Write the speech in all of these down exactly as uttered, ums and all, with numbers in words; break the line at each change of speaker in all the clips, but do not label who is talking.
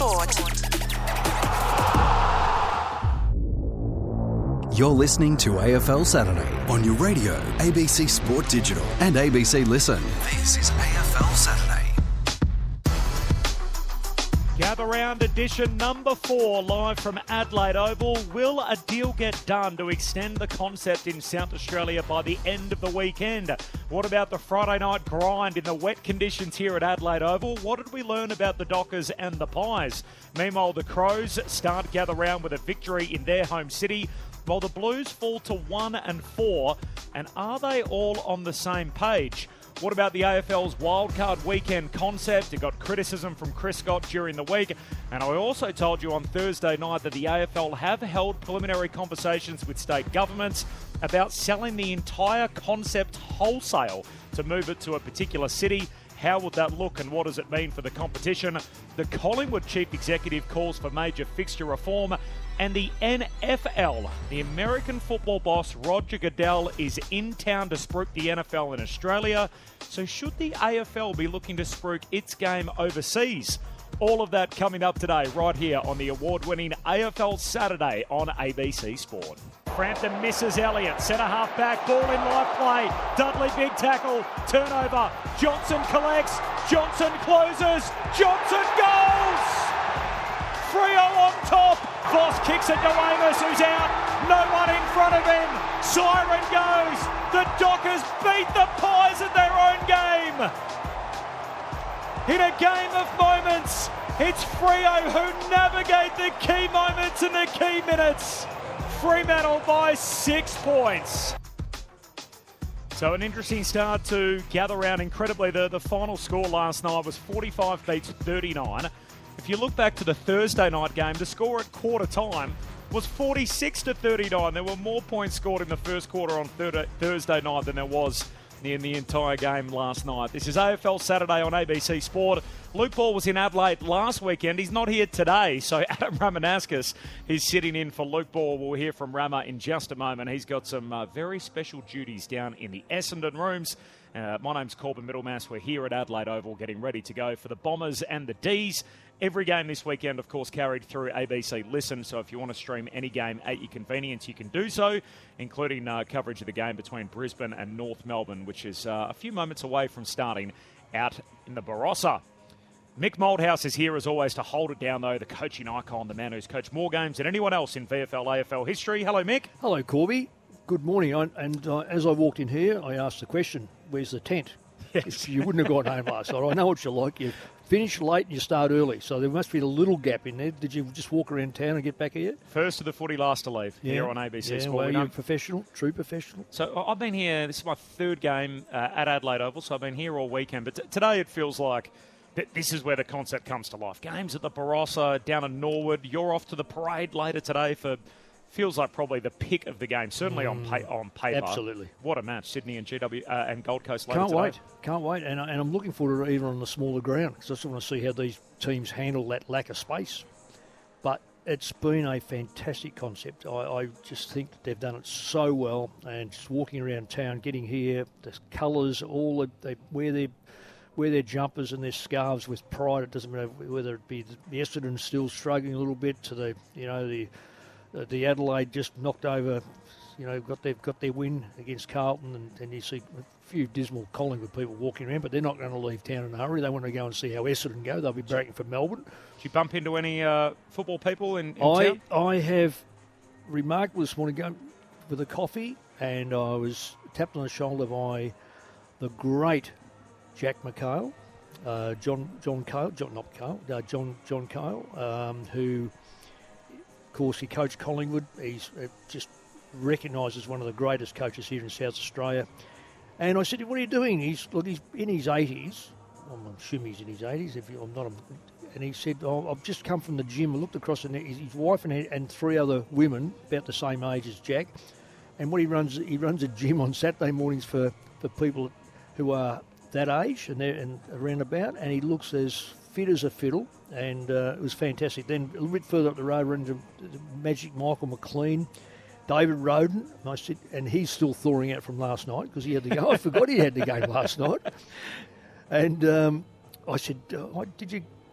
Sport.
You're listening to A F L Saturday on your radio, A B C Sport Digital and A B C Listen. This is A F L Saturday.
Gather Round edition number four, live from Adelaide Oval. Will a deal get done to extend the concept in South Australia by the end of the weekend? What about the Friday night grind in the wet conditions here at Adelaide Oval? What did we learn about the Dockers and the Pies? Meanwhile, the Crows start Gather Round with a victory in their home city, while the Blues fall to one and four. And are they all on the same page? What about the A F L's wildcard weekend concept? It got criticism from Chris Scott during the week. And I also told you on Thursday night that the A F L have held preliminary conversations with state governments about selling the entire concept wholesale to move it to a particular city. How would that look and what does it mean for the competition? The Collingwood chief executive calls for major fixture reform. And the N F L, the American football boss Roger Goodell, is in town to spruik the N F L in Australia. So should the A F L be looking to spruik its game overseas? All of that coming up today right here on the award-winning A F L Saturday on A B C Sport. Frampton misses Elliott, centre half back, ball in live play. Dudley big tackle, turnover. Johnson collects, Johnson closes, Johnson goals! Freo on top. Voss kicks it to Amos, who's out. No one in front of him. Siren goes. The Dockers beat the Pies at their own game. In a game of moments, it's Freo who navigate the key moments and the key minutes. Fremantle by six points. So an interesting start to Gather Round. Incredibly, the, the final score last night was forty-five beats thirty-nine. If you look back to the Thursday night game, the score at quarter time was forty-six to thirty-nine. There were more points scored in the first quarter on Thursday night than there was in the entire game last night. This is A F L Saturday on A B C Sport. Luke Ball was in Adelaide last weekend. He's not here today, so Adam Ramanauskas is sitting in for Luke Ball. We'll hear from Rama in just a moment. He's got some uh, very special duties down in the Essendon rooms. Uh, my name's Corbin Middlemass. We're here at Adelaide Oval getting ready to go for the Bombers and the D's. Every game this weekend, of course, carried through A B C Listen, so if you want to stream any game at your convenience, you can do so, including uh, coverage of the game between Brisbane and North Melbourne, which is uh, a few moments away from starting out in the Barossa. Mick Malthouse is here, as always, to hold it down, though, the coaching icon, the man who's coached more games than anyone else in V F L, A F L history. Hello, Mick.
Hello, Corby. Good morning. I, and uh, as I walked in here, I asked the question, where's the tent?
Yes.
You wouldn't have gone home last night. I know what you're like. You finish late and you start early, so there must be a little gap in there. Did you just walk around town and get back here?
First to the footy, last to leave,
yeah.
here on A B C
yeah,
Sport.
Well,
we
you're a professional, true professional.
So I've been here, this is my third game uh, at Adelaide Oval, so I've been here all weekend. But t- today it feels like th- this is where the concept comes to life. Games at the Barossa, down in Norwood. You're off to the parade later today for... Feels like probably the pick of the game, certainly mm, on pa- on paper.
Absolutely.
What a match, Sydney and G W uh, and Gold Coast later
Can't
today.
wait, can't wait. And, and I'm looking forward to it even on the smaller ground, because I just want to see how these teams handle that lack of space. But it's been a fantastic concept. I, I just think that they've done it so well, and just walking around town, getting here, the colours, all the, they wear their wear their jumpers and their scarves with pride. It doesn't matter whether it be the Essendon still struggling a little bit to the, you know, the... Uh, the Adelaide just knocked over, you know, got their, got their win against Carlton, and, and you see a few dismal Collingwood people walking around, but they're not going to leave town in a hurry. They want to go and see how Essendon go. They'll be breaking for Melbourne.
Did you bump into any uh, football people in, in
I,
town?
I have remarked this morning going with a coffee, and I was tapped on the shoulder by the great Jack McHale, uh, John John Cale, John not Cale, uh, John John Cale, um, who. Of course, he coached Collingwood. He's uh, just recognised as one of the greatest coaches here in South Australia. And I said, "What are you doing?" He's look, he's in his eighties. I'm assuming he's in his eighties. If I'm not, and he said, oh, "I've just come from the gym." I looked across, and his wife and, and three other women about the same age as Jack. And what he runs, he runs a gym on Saturday mornings for, for people who are that age and they're and around about. And he looks as fit as a fiddle, and uh, it was fantastic. Then a little bit further up the road, ran into Magic Michael McLean, David Roden, and, I said, and he's still thawing out from last night because he had the game. I forgot he had the game last night. And um, I said, oh, "Did you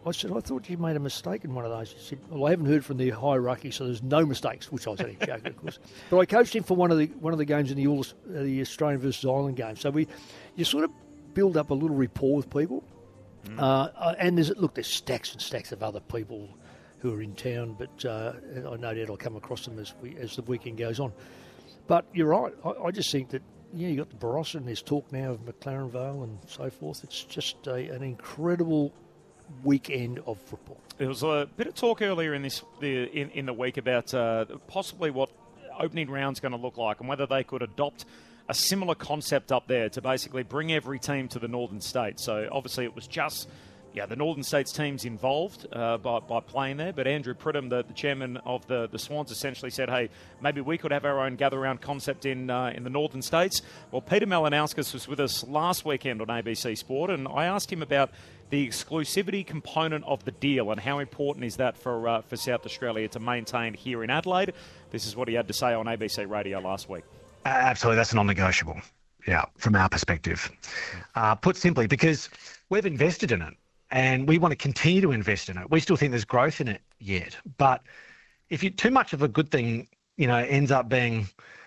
I said, I thought you made a mistake in one of those. He said, well, I haven't heard from the hierarchy, so there's no mistakes, which I was only joking, of course. But I coached him for one of the one of the games in the, All, uh, the Australian versus Ireland game. So we, you sort of build up a little rapport with people. Mm. Uh, and there's look, there's stacks and stacks of other people who are in town, but uh, I know that I'll come across them as we, as the weekend goes on. But you're right. I, I just think that, yeah, you got the Barossa and there's talk now of McLaren Vale and so forth. It's just a, an incredible weekend of football.
There was a bit of talk earlier in this the, in, in the week about uh, possibly what opening round's going to look like and whether they could adopt a similar concept up there to basically bring every team to the Northern States. So obviously it was just yeah the Northern States teams involved uh, by, by playing there, but Andrew Pridham, the, the chairman of the, the Swans, essentially said, hey, maybe we could have our own gather-round concept in uh, in the Northern States. Well, Peter Malinauskas was with us last weekend on A B C Sport, and I asked him about the exclusivity component of the deal and how important is that for uh, for South Australia to maintain here in Adelaide. This is what he had to say on A B C Radio last week.
Absolutely, that's a non-negotiable, yeah, from our perspective. Uh, put simply, because we've invested in it and we want to continue to invest in it. We still think there's growth in it yet. But if you too much of a good thing, you know, ends up being,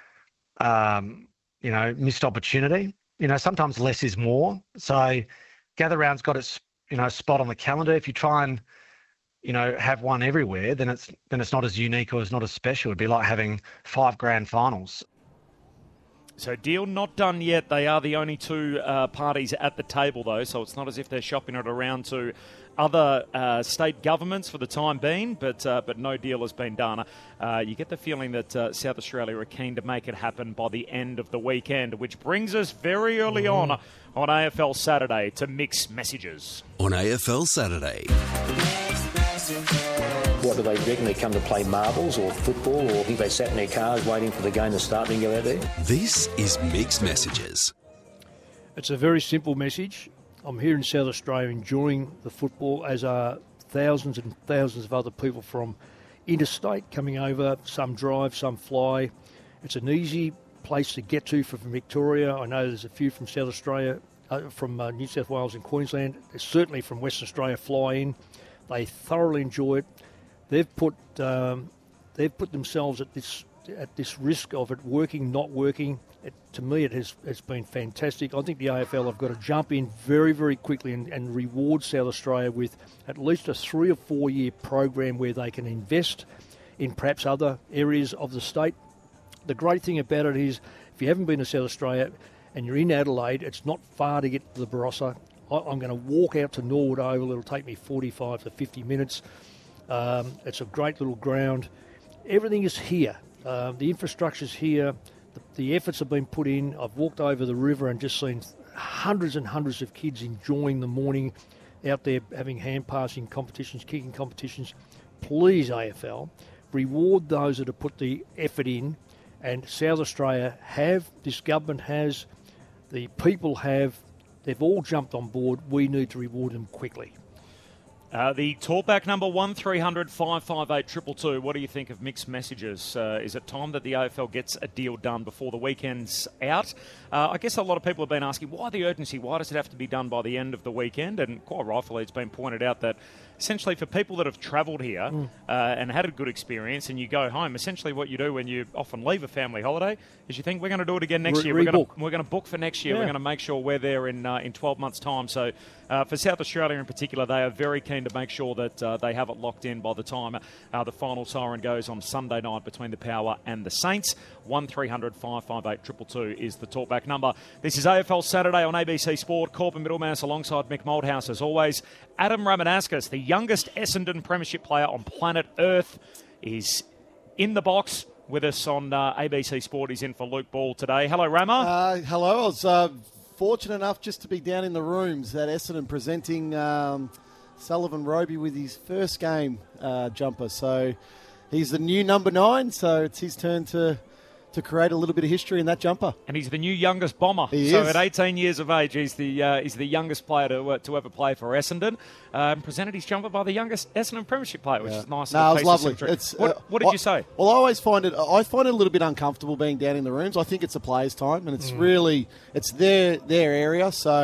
um, you know, missed opportunity, you know, sometimes less is more. So Gather Round's got its, you know, spot on the calendar. If you try and, you know, have one everywhere, then it's then it's not as unique or it's not as special. It'd be like having five grand finals.
So deal not done yet. They are the only two uh, parties at the table, though, so it's not as if they're shopping it around to other uh, state governments for the time being, but uh, but no deal has been done. Uh, you get the feeling that uh, South Australia are keen to make it happen by the end of the weekend, which brings us very early mm. on on A F L Saturday to Mixed Messages.
On A F L Saturday.
What do they reckon? They come to play marbles or football, or think they sat in their cars waiting for the game to start and go out there?
This is Mixed Messages.
It's a very simple message. I'm here in South Australia enjoying the football, as are thousands and thousands of other people from interstate coming over. Some drive, some fly. It's an easy place to get to from Victoria. I know there's a few from South Australia, uh, from uh, New South Wales and Queensland. There's certainly from Western Australia fly in. They thoroughly enjoy it. They've put um, they've put themselves at this at this risk of it working, not working. It, to me, it has it's been fantastic. I think the A F L have got to jump in very, very quickly and, and reward South Australia with at least a three or four year program where they can invest in perhaps other areas of the state. The great thing about it is, if you haven't been to South Australia and you're in Adelaide, it's not far to get to the Barossa. I, I'm going to walk out to Norwood Oval. It'll take me forty-five to fifty minutes. Um, it's a great little ground. Everything is here. Uh, the infrastructure's here. The, the efforts have been put in. I've walked over the river and just seen hundreds and hundreds of kids enjoying the morning out there, having hand passing competitions, kicking competitions. Please, A F L, reward those that have put the effort in. And South Australia have, this government has, the people have, they've all jumped on board. We need to reward them quickly.
Uh, the talkback number one three hundred five five eight two two two. What do you think of Mixed Messages? Uh, is it time that the A F L gets a deal done before the weekend's out? Uh, I guess a lot of people have been asking, why the urgency? Why does it have to be done by the end of the weekend? And quite rightfully, it's been pointed out that essentially for people that have travelled here mm. uh, and had a good experience and you go home, essentially what you do when you often leave a family holiday is you think, we're going to do it again next Re- year. We're going, to, we're going to book for next year. Yeah. We're going to make sure we're there in uh, in twelve months' time. So uh, for South Australia in particular, they are very keen to make sure that uh, they have it locked in by the time uh, the final siren goes on Sunday night between the Power and the Saints. one three hundred five five eight two two two is the talkback number. This is A F L Saturday on A B C Sport. Corbin Middlemass alongside Mick Moldhouse as always. Adam Ramanauskas, the youngest Essendon Premiership player on planet Earth, is in the box with us on uh, A B C Sport. He's in for Luke Ball today. Hello, Rama.
Uh, hello. I was uh, fortunate enough just to be down in the rooms at Essendon presenting um, Sullivan Roby with his first game uh, jumper. So he's the new number nine, so it's his turn to... to create a little bit of history in that jumper.
And he's the new youngest bomber.
He
so
is.
At eighteen years of age, he's the uh, he's the youngest player to uh, to ever play for Essendon. Um, presented his jumper by the youngest Essendon Premiership player, which
yeah.
is nice.
No, it was lovely. It's,
what,
uh,
what did
I,
you say?
Well, I always find it. I find it a little bit uncomfortable being down in the rooms. I think it's a players' time, and it's mm. really it's their their area. So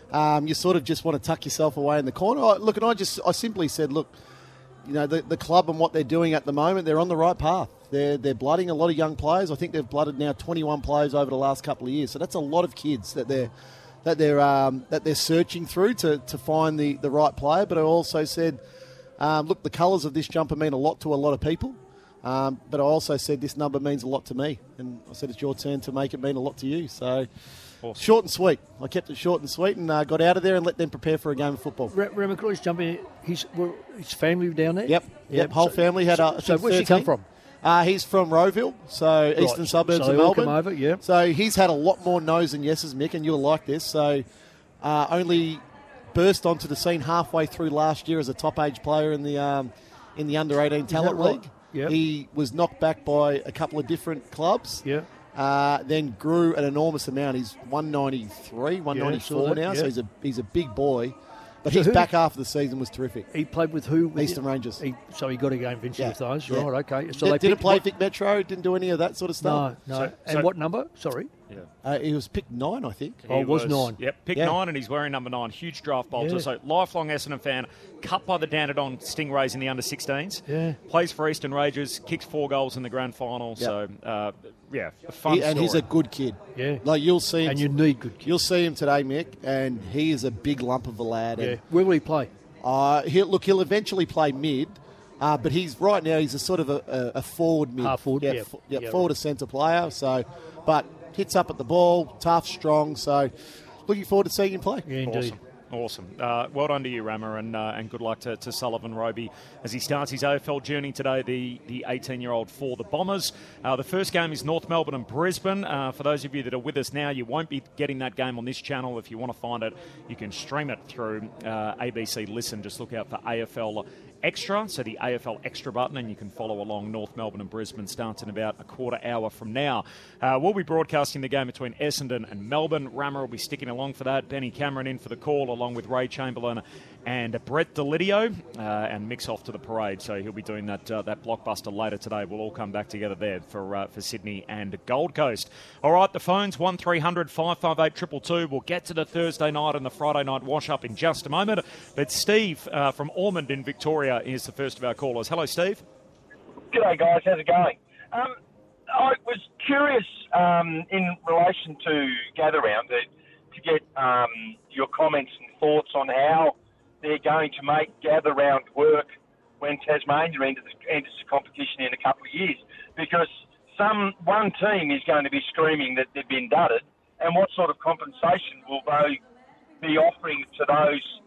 um, you sort of just want to tuck yourself away in the corner. I, look, and I just I simply said, look, you know, the, the club and what they're doing at the moment, they're on the right path. They're they're blooding a lot of young players. I think they've blooded now twenty-one players over the last couple of years. So that's a lot of kids that they're that they're um, that they're searching through to, to find the, the right player. But I also said, um, look, the colours of this jumper mean a lot to a lot of people. Um, but I also said this number means a lot to me. And I said it's your turn to make it mean a lot to you. So awesome. Short and sweet. I kept it short and sweet and uh, got out of there and let them prepare for a game of football.
Remy Croy's jumping. His, well, his family down there?
Yep. Yep. yep. Whole
so,
family had a.
So where's he come from?
Uh, he's from Rowville, so right. eastern suburbs
so
of Melbourne.
Come over, yeah.
So he's had a lot more no's than yeses, Mick, and you'll like this. So uh, only burst onto the scene halfway through last year as a top age player in the um, in the under eighteen talent
right?
league.
Yep.
He was knocked back by a couple of different clubs.
Yeah.
Uh, then grew an enormous amount. He's one ninety-three, one ninety-four yeah, now, yeah. so he's a he's a big boy. But so his who, back half of the season was terrific.
He played with who? With
Eastern Rangers.
He, so he got a game eventually
yeah.
with those.
Yeah.
Right, okay. So
Did,
they
didn't play
what?
Vic Metro, didn't do any of that sort of stuff.
No, no.
So,
and
so,
what number? Sorry.
Yeah.
Uh, he was picked nine, I think.
Oh, it was,
was
nine.
Yep, picked
yeah.
nine, and he's wearing number nine. Huge draft bolter.
Yeah.
So lifelong Essendon fan. Cut by the Dandenong Stingrays in the under sixteens.
Yeah.
Plays for Eastern Rangers. Kicks four goals in the grand final.
Yep.
So, uh, yeah, a fun
he, And
story.
he's a good kid.
Yeah.
Like you'll see him.
And you need good kids.
You'll see him today, Mick, and he is a big lump of a lad.
Yeah.
And,
Where will he play?
Uh, he'll, look, he'll eventually play mid, uh, but he's right now he's a sort of a, a, a forward mid.
Half forward,
yeah.
yeah.
F- yeah,
yeah
forward
right.
to centre player. So, but hits up at the ball, tough, strong. So, looking forward to seeing him play.
Yeah, indeed.
Awesome. Awesome. Uh, well done to you, Rammer, and uh, and good luck to, to Sullivan Roby as he starts his A F L journey today, the the eighteen-year-old for the Bombers. Uh, the first game is North Melbourne and Brisbane. Uh, for those of you that are with us now, you won't be getting that game on this channel. If you want to find it, you can stream it through uh, A B C Listen. Just look out for A F L Extra, so the A F L Extra button, and you can follow along. North Melbourne and Brisbane starts in about a quarter hour from now. Uh, we'll be broadcasting the game between Essendon and Melbourne. Rammer will be sticking along for that. Benny Cameron in for the call, along with Ray Chamberlain and Brett Delidio, uh, and Mick's off to the parade, so he'll be doing that uh, that blockbuster later today. We'll all come back together there for uh, for Sydney and Gold Coast. All right, the phones, one three hundred five five eight two two two. We'll get to the Thursday night and the Friday night wash-up in just a moment. But Steve uh, from Ormond in Victoria is the first of our callers. Hello, Steve.
G'day, guys. How's it going? Um, I was curious um, in relation to Gather Round to, to get um, your comments and thoughts on how they're going to make Gather Round work when Tasmania enters the, enters the competition in a couple of years. Because some one team is going to be screaming that they've been dudded, and what sort of compensation will they be offering to those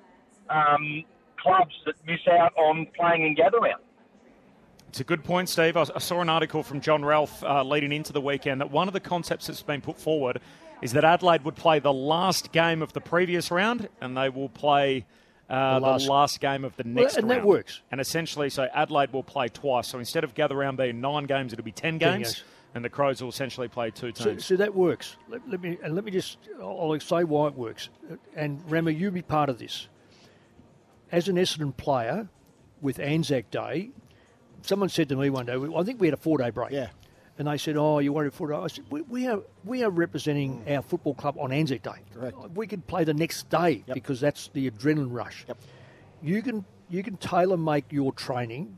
um, clubs that miss out on playing in Gather Round?
It's a good point, Steve. I saw an article from John Ralph uh, leading into the weekend that one of the concepts that's been put forward is that Adelaide would play the last game of the previous round and they will play uh, the, last. the last game of the next
well, and
round.
And that works.
And essentially, so Adelaide will play twice. So instead of Gather Round being nine games, it'll be ten games. ten games. And the Crows will essentially play two teams.
So, so that works. Let, let me and let me just I'll say why it works. And Rama, you be part of this. As an Essendon player, with Anzac Day, someone said to me one day, I think we had a four-day break.
Yeah.
And they said, oh, you wanted a four-day? I said, we, we are we are representing mm. our football club on Anzac Day.
Correct.
We could play the next day
yep.
because that's the adrenaline rush.
Yep.
You can you can tailor make your training.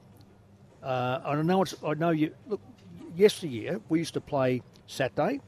Uh, I know it's I know you look. Yesteryear we used to play Saturday,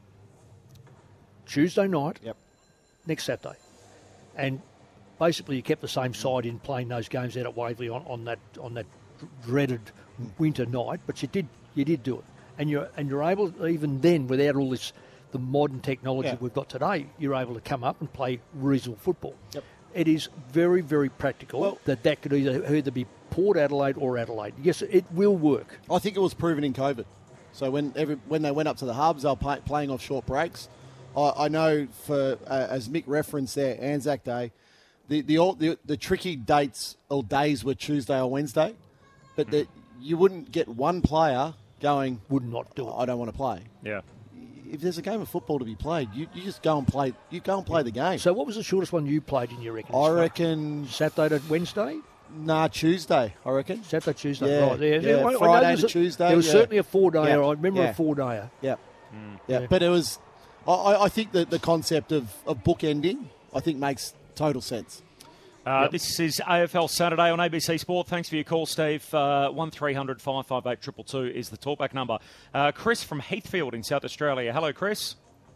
Tuesday night,
yep.
next Saturday, and basically you kept the same side in playing those games out at Waverley on, on that on that dreaded winter night. But you did you did do it, and you're and you're able even then without all this the modern technology
yeah.
we've got today, you're able to come up and play reasonable football.
Yep.
It is very very practical
well,
that that could either either be Port Adelaide or Adelaide. Yes, it will work.
I think it was proven in COVID. So when every, when they went up to the hubs, they were play, playing off short breaks. I, I know for uh, as Mick referenced there, Anzac Day, the the, all, the the tricky dates or days were Tuesday or Wednesday, but the, you wouldn't get one player going.
Would not do it.
I don't want to play.
Yeah.
If there's a game of football to be played, you, you just go and play. You go and play the game.
So what was the shortest one you played in your reckon?
I reckon
Saturday to Wednesday.
Nah, Tuesday, I reckon.
Saturday, Tuesday,
yeah,
right there.
Yeah,
yeah,
Friday to
a,
Tuesday.
There was
yeah.
certainly a four-dayer.
Yeah.
I remember
yeah.
a four-dayer.
Yeah.
Mm.
yeah, yeah. But it was, I, I think that the concept of, of bookending, I think makes total sense.
Uh,
Yep.
This is A F L Saturday on A B C Sport. Thanks for your call, Steve. Uh, one three hundred five five eight two two two is the talkback number. Uh, Chris from Heathfield in South Australia. Hello, Chris.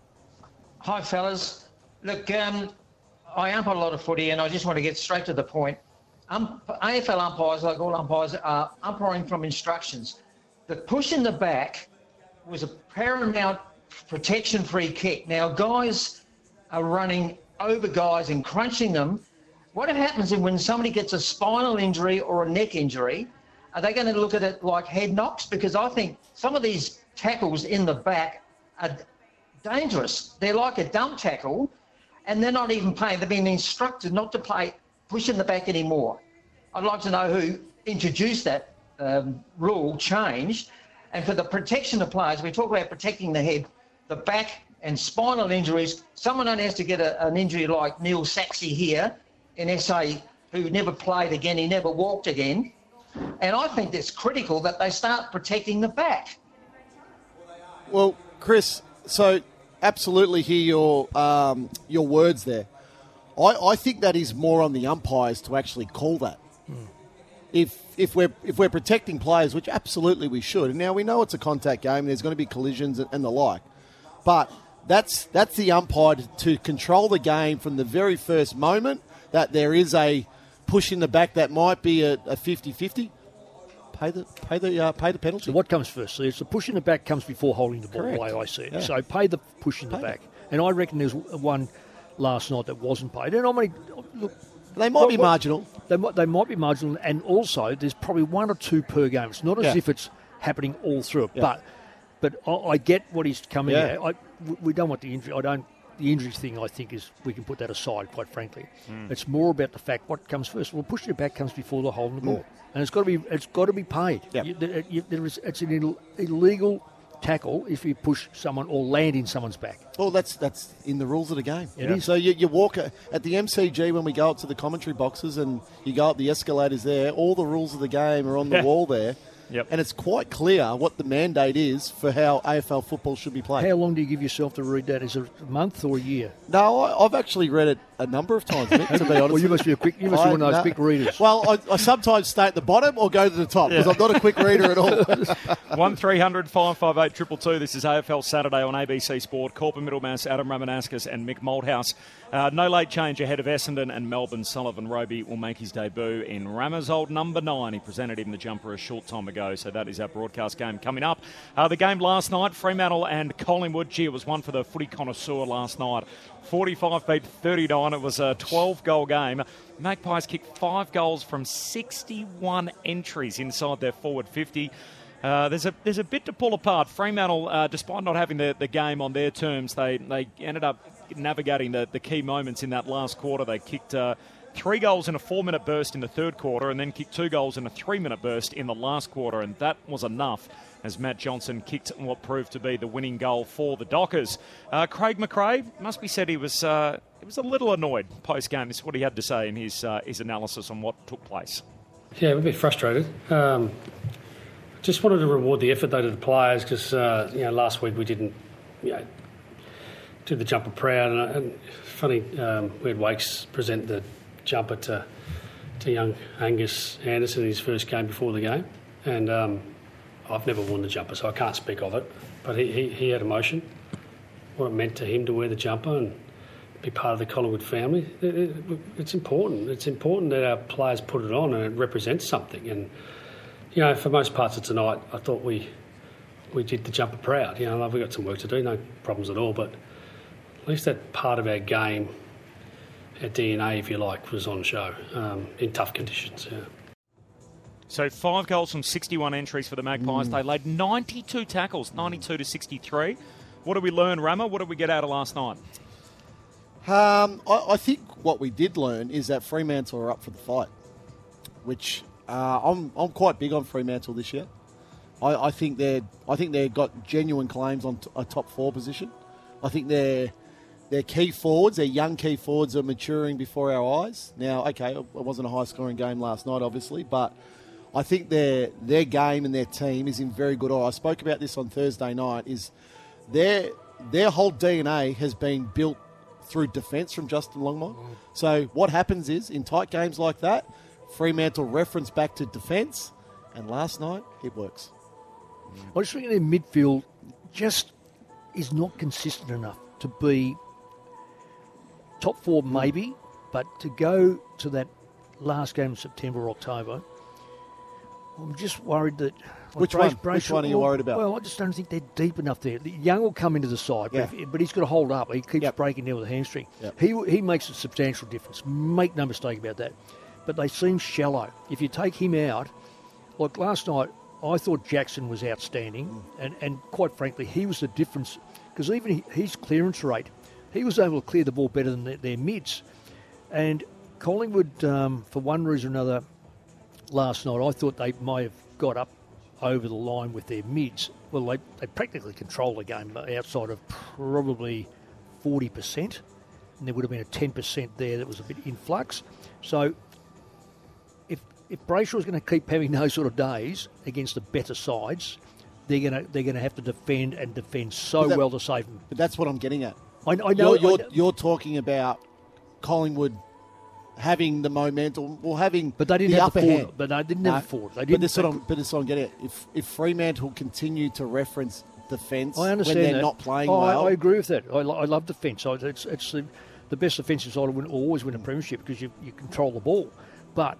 Hi, fellas. Look, um, I ump a lot of footy, and I just want to get straight to the point. Um, A F L umpires, like all umpires, are umpiring from instructions. The push in the back was a paramount protection free kick. Now, guys are running over guys and crunching them. What happens is when somebody gets a spinal injury or a neck injury, are they going to look at it like head knocks? Because I think some of these tackles in the back are dangerous. They're like a dump tackle, and they're not even playing. They've been instructed not to play push in the back anymore. I'd like to know who introduced that um, rule change. And for the protection of players, we talk about protecting the head, the back and spinal injuries. Someone only has to get a, an injury like Neil Saxey here in S A, who never played again, he never walked again. And I think it's critical that they start protecting the back.
Well, Chris, so absolutely hear your um, your words there. I, I think that is more on the umpires to actually call that. Mm. If if we're if we're protecting players, which absolutely we should. And now we know it's a contact game, and there's going to be collisions and, and the like, but that's that's the umpire to, to control the game from the very first moment that there is a push in the back that might be a, a fifty-fifty. Pay the pay the uh, pay the penalty.
So what comes first? So it's the push in the back comes before holding the ball,
Correct.
the way I see it.
Yeah.
So pay the push in the
Pay
back. And I reckon there's one last night that wasn't paid. And I mean, look,
They might
what-
be
what-
marginal.
They might, they might be marginal, and also there's probably one or two per game. It's not as
Yeah.
if it's happening all through it.
Yeah.
But but I, I get what he's coming
Yeah.
at. I, we don't want the injury. I don't. The injuries thing, I think, is we can put that aside, quite frankly.
Hmm.
It's more about the fact what comes first. Well, pushing it back comes before the holding the ball, and it's got to be it's got to be paid.
Yep.
You, there, you, there is, it's an Ill, illegal tackle if you push someone or land in someone's back.
Well, that's that's in the rules of the game.
It is.
So you, you walk a, at the M C G when we go up to the commentary boxes and you go up the escalators there. All the rules of the game are on the wall there.
Yep.
And it's quite clear what the mandate is for how A F L football should be played.
How long do you give yourself to read that? Is it a month or a year?
No, I, I've actually read it a number of times, Mick, to be honest.
Well, you must be a quick. You must be
I-
one of those
no.
quick readers.
Well, I, I sometimes stay at the bottom or go to the top because I'm not a quick reader at all.
one three hundred five five eight two two two. This is A F L Saturday on A B C Sport. Corporate Middlemass, Adam Ramanaskas and Mick Malthouse. Uh, no late change ahead of Essendon and Melbourne. Sullivan Roby will make his debut in Rama's old number nine. He presented him the jumper a short time ago, so that is our broadcast game coming up. Uh, the game last night, Fremantle and Collingwood. Gee, it was one for the footy connoisseur last night. forty-five beat thirty-nine. It was a twelve-goal game. Magpies kicked five goals from sixty-one entries inside their forward fifty. Uh, there's a there's a bit to pull apart. Fremantle, uh, despite not having the, the game on their terms, they they ended up navigating the, the key moments in that last quarter. They kicked uh, three goals in a four-minute burst in the third quarter and then kicked two goals in a three-minute burst in the last quarter, and that was enough as Matt Johnson kicked what proved to be the winning goal for the Dockers. Uh, Craig McRae, must be said he was uh, he was a little annoyed post-game. This is what he had to say in his, uh, his analysis on what took place.
Yeah, I'm a bit frustrated. Um, just wanted to reward the effort, though, to the players because, uh, you know, last week we didn't, you know, do the jumper proud. And, and funny, um, we had Wakes present the jumper to to young Angus Anderson in his first game before the game. And um, I've never worn the jumper, so I can't speak of it. But he, he, he had emotion, what it meant to him to wear the jumper and be part of the Collingwood family. It, it, it's important. It's important that our players put it on and it represents something. And, you know, for most parts of tonight, I thought we we did the jumper proud. You know, we've got some work to do, no problems at all, but at least that part of our game, our D N A, if you like, was on show um, in tough conditions. Yeah.
So five goals from sixty-one entries for the Magpies.
Mm.
They laid ninety-two tackles, ninety-two to sixty-three. What did we learn, Rama? What did we get out of last night?
Um, I, I think what we did learn is that Fremantle are up for the fight, which uh, I'm I'm quite big on Fremantle this year. I, I think they're I think they've got genuine claims on t- a top four position. I think they're their key forwards, their young key forwards, are maturing before our eyes. Now, okay, it wasn't a high scoring game last night, obviously, but I think their their game and their team is in very good order. I spoke about this on Thursday night. Is their their whole D N A has been built through defence from Justin Longmire. Mm. So what happens is, in tight games like that, Fremantle reference back to defence, and last night, it works.
I just think their midfield just is not consistent enough to be top four maybe, but to go to that last game in September or October, I'm just worried that... Like
Which
Brace,
one?
Brace,
Which one are you worried about?
Well, I just don't think they're deep enough there. Young will come into the side,
Yeah.
but, if, but he's got to hold up. He keeps
Yep.
breaking down with a hamstring.
Yep.
He he makes a substantial difference. Make no mistake about that. But they seem shallow. If you take him out, like last night, I thought Jackson was outstanding, mm. and, and quite frankly, he was the difference, because even his clearance rate, he was able to clear the ball better than their, their mids. And Collingwood, um, for one reason or another, last night, I thought they might have got up over the line with their mids. Well, they, they practically controlled the game outside of probably forty percent, and there would have been a ten percent there that was a bit in flux. So if if Brayshaw is going to keep having those sort of days against the better sides, they're going to they're going to have to defend and defend so
that,
well to save them.
But that's what I'm getting at.
I, I know
you're, you're,
I know.
you're talking about Collingwood having the momentum, or having
but they didn't
the
have
upper
the forward.
hand.
But they didn't
No.
have the forward. They
But
didn't.
this, what
they
I'm, but this what I'm getting at. If, if Fremantle continue to reference defence
I
when
understand
they're
that.
not playing
oh,
well...
I, I agree with that. I, lo- I love defence. I- It's, it's the, the best defensive side will always win a premiership because you, you control the ball. But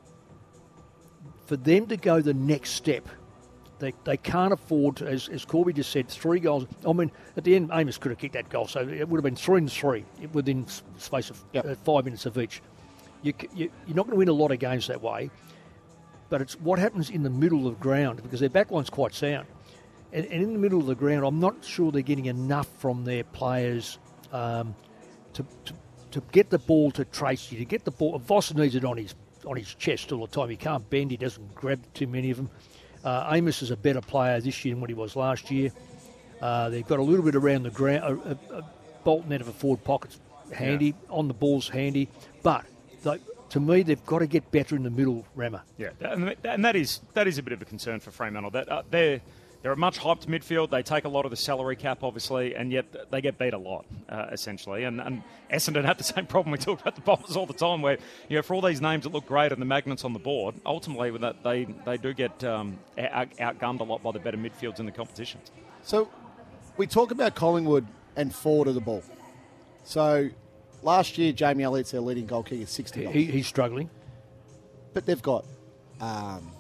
for them to go the next step, they they can't afford to, as, as Corby just said, three goals. I mean, at the end, Amos could have kicked that goal, so it would have been three and three within s- space of
Yep.
uh, five minutes of each. You, c- you, you're not going to win a lot of games that way, but it's what happens in the middle of the ground, because their backline's quite sound. And, and in the middle of the ground, I'm not sure they're getting enough from their players um, to, to to get the ball to Tracy, to get the ball. Voss needs it on his on his chest all the time. He can't bend. He doesn't grab too many of them. Uh, Amos is a better player this year than what he was last year. Uh, they've got a little bit around the ground. Uh, uh, uh, Bolton out of a forward pocket's handy, yeah. On the ball's handy. But they, to me, they've got to get better in the middle, Rammer.
Yeah, and, and that is that is a bit of a concern for Fremantle. That uh, they're they're a much hyped midfield. They take a lot of the salary cap, obviously, and yet they get beat a lot, uh, essentially. And, and Essendon had the same problem. We talk about the Bombers all the time, where you know for all these names that look great and the magnets on the board, ultimately with that they they do get um, out, outgunned a lot by the better midfields in the competition.
So we talk about Collingwood and forward of the ball. So last year, Jamie Elliott's their leading goal kicker, sixty goals.
He, he's struggling.
But they've got um,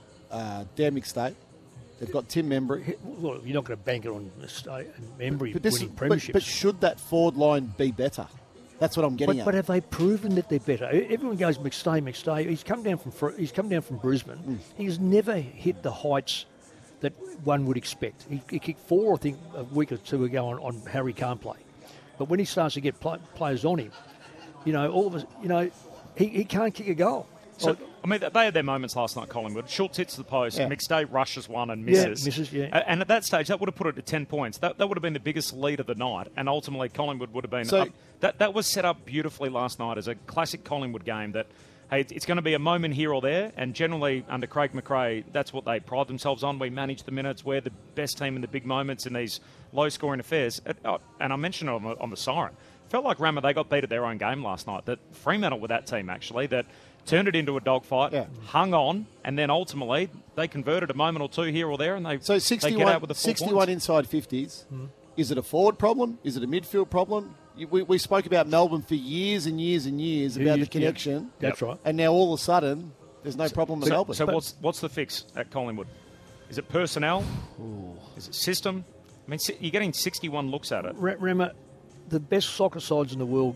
uh, Dan McStay. They've got Tim Membry.
Well, you're not going to bank it on Membry
but, this,
winning
but,
premierships.
but should that forward line be better? That's what I'm getting
but,
at.
But have they proven that they're better? Everyone goes McStay, McStay. He's come down from he's come down from Brisbane. Mm. He's never hit the heights that one would expect. He, he kicked four, I think, a week or two ago on, on Harry Can't play. But when he starts to get play, players on him, you know, all of us, you know, he, he can't kick a goal.
So, I mean, they had their moments last night, Collingwood. Schultz hits the post, yeah. McStay rushes one and misses.
Yeah, misses, yeah.
And at that stage, that would have put it to ten points. That, that would have been the biggest lead of the night, and ultimately Collingwood would have been
so,
up. That, that was set up beautifully last night as a classic Collingwood game that, hey, it's going to be a moment here or there, and generally under Craig McRae, that's what they pride themselves on. We manage the minutes. We're the best team in the big moments in these low-scoring affairs. And I mentioned it on the, on the siren. Felt like Rammer, they got beat at their own game last night. That Fremantle with that team, actually, that turned it into a dogfight, yeah. hung on, and then ultimately they converted a moment or two here or there, and they,
so sixty-one,
they get out with the four
sixty-one
points.
Inside fifties. Mm. Is it a forward problem? Is it a midfield problem? We, we spoke about Melbourne for years and years and years about
you,
the connection.
Yeah, that's right.
And now all of a sudden, there's no
so,
problem in
so,
Melbourne.
So what's what's the fix at Collingwood? Is it personnel? Ooh. Is it system? I mean, you're getting sixty-one looks at it.
Remember, the best soccer sides in the world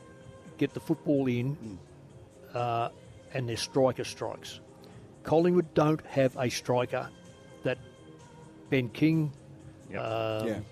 get the football in mm. uh, and their striker strikes. Collingwood don't have a striker that Ben King,
yep.
um,
yeah.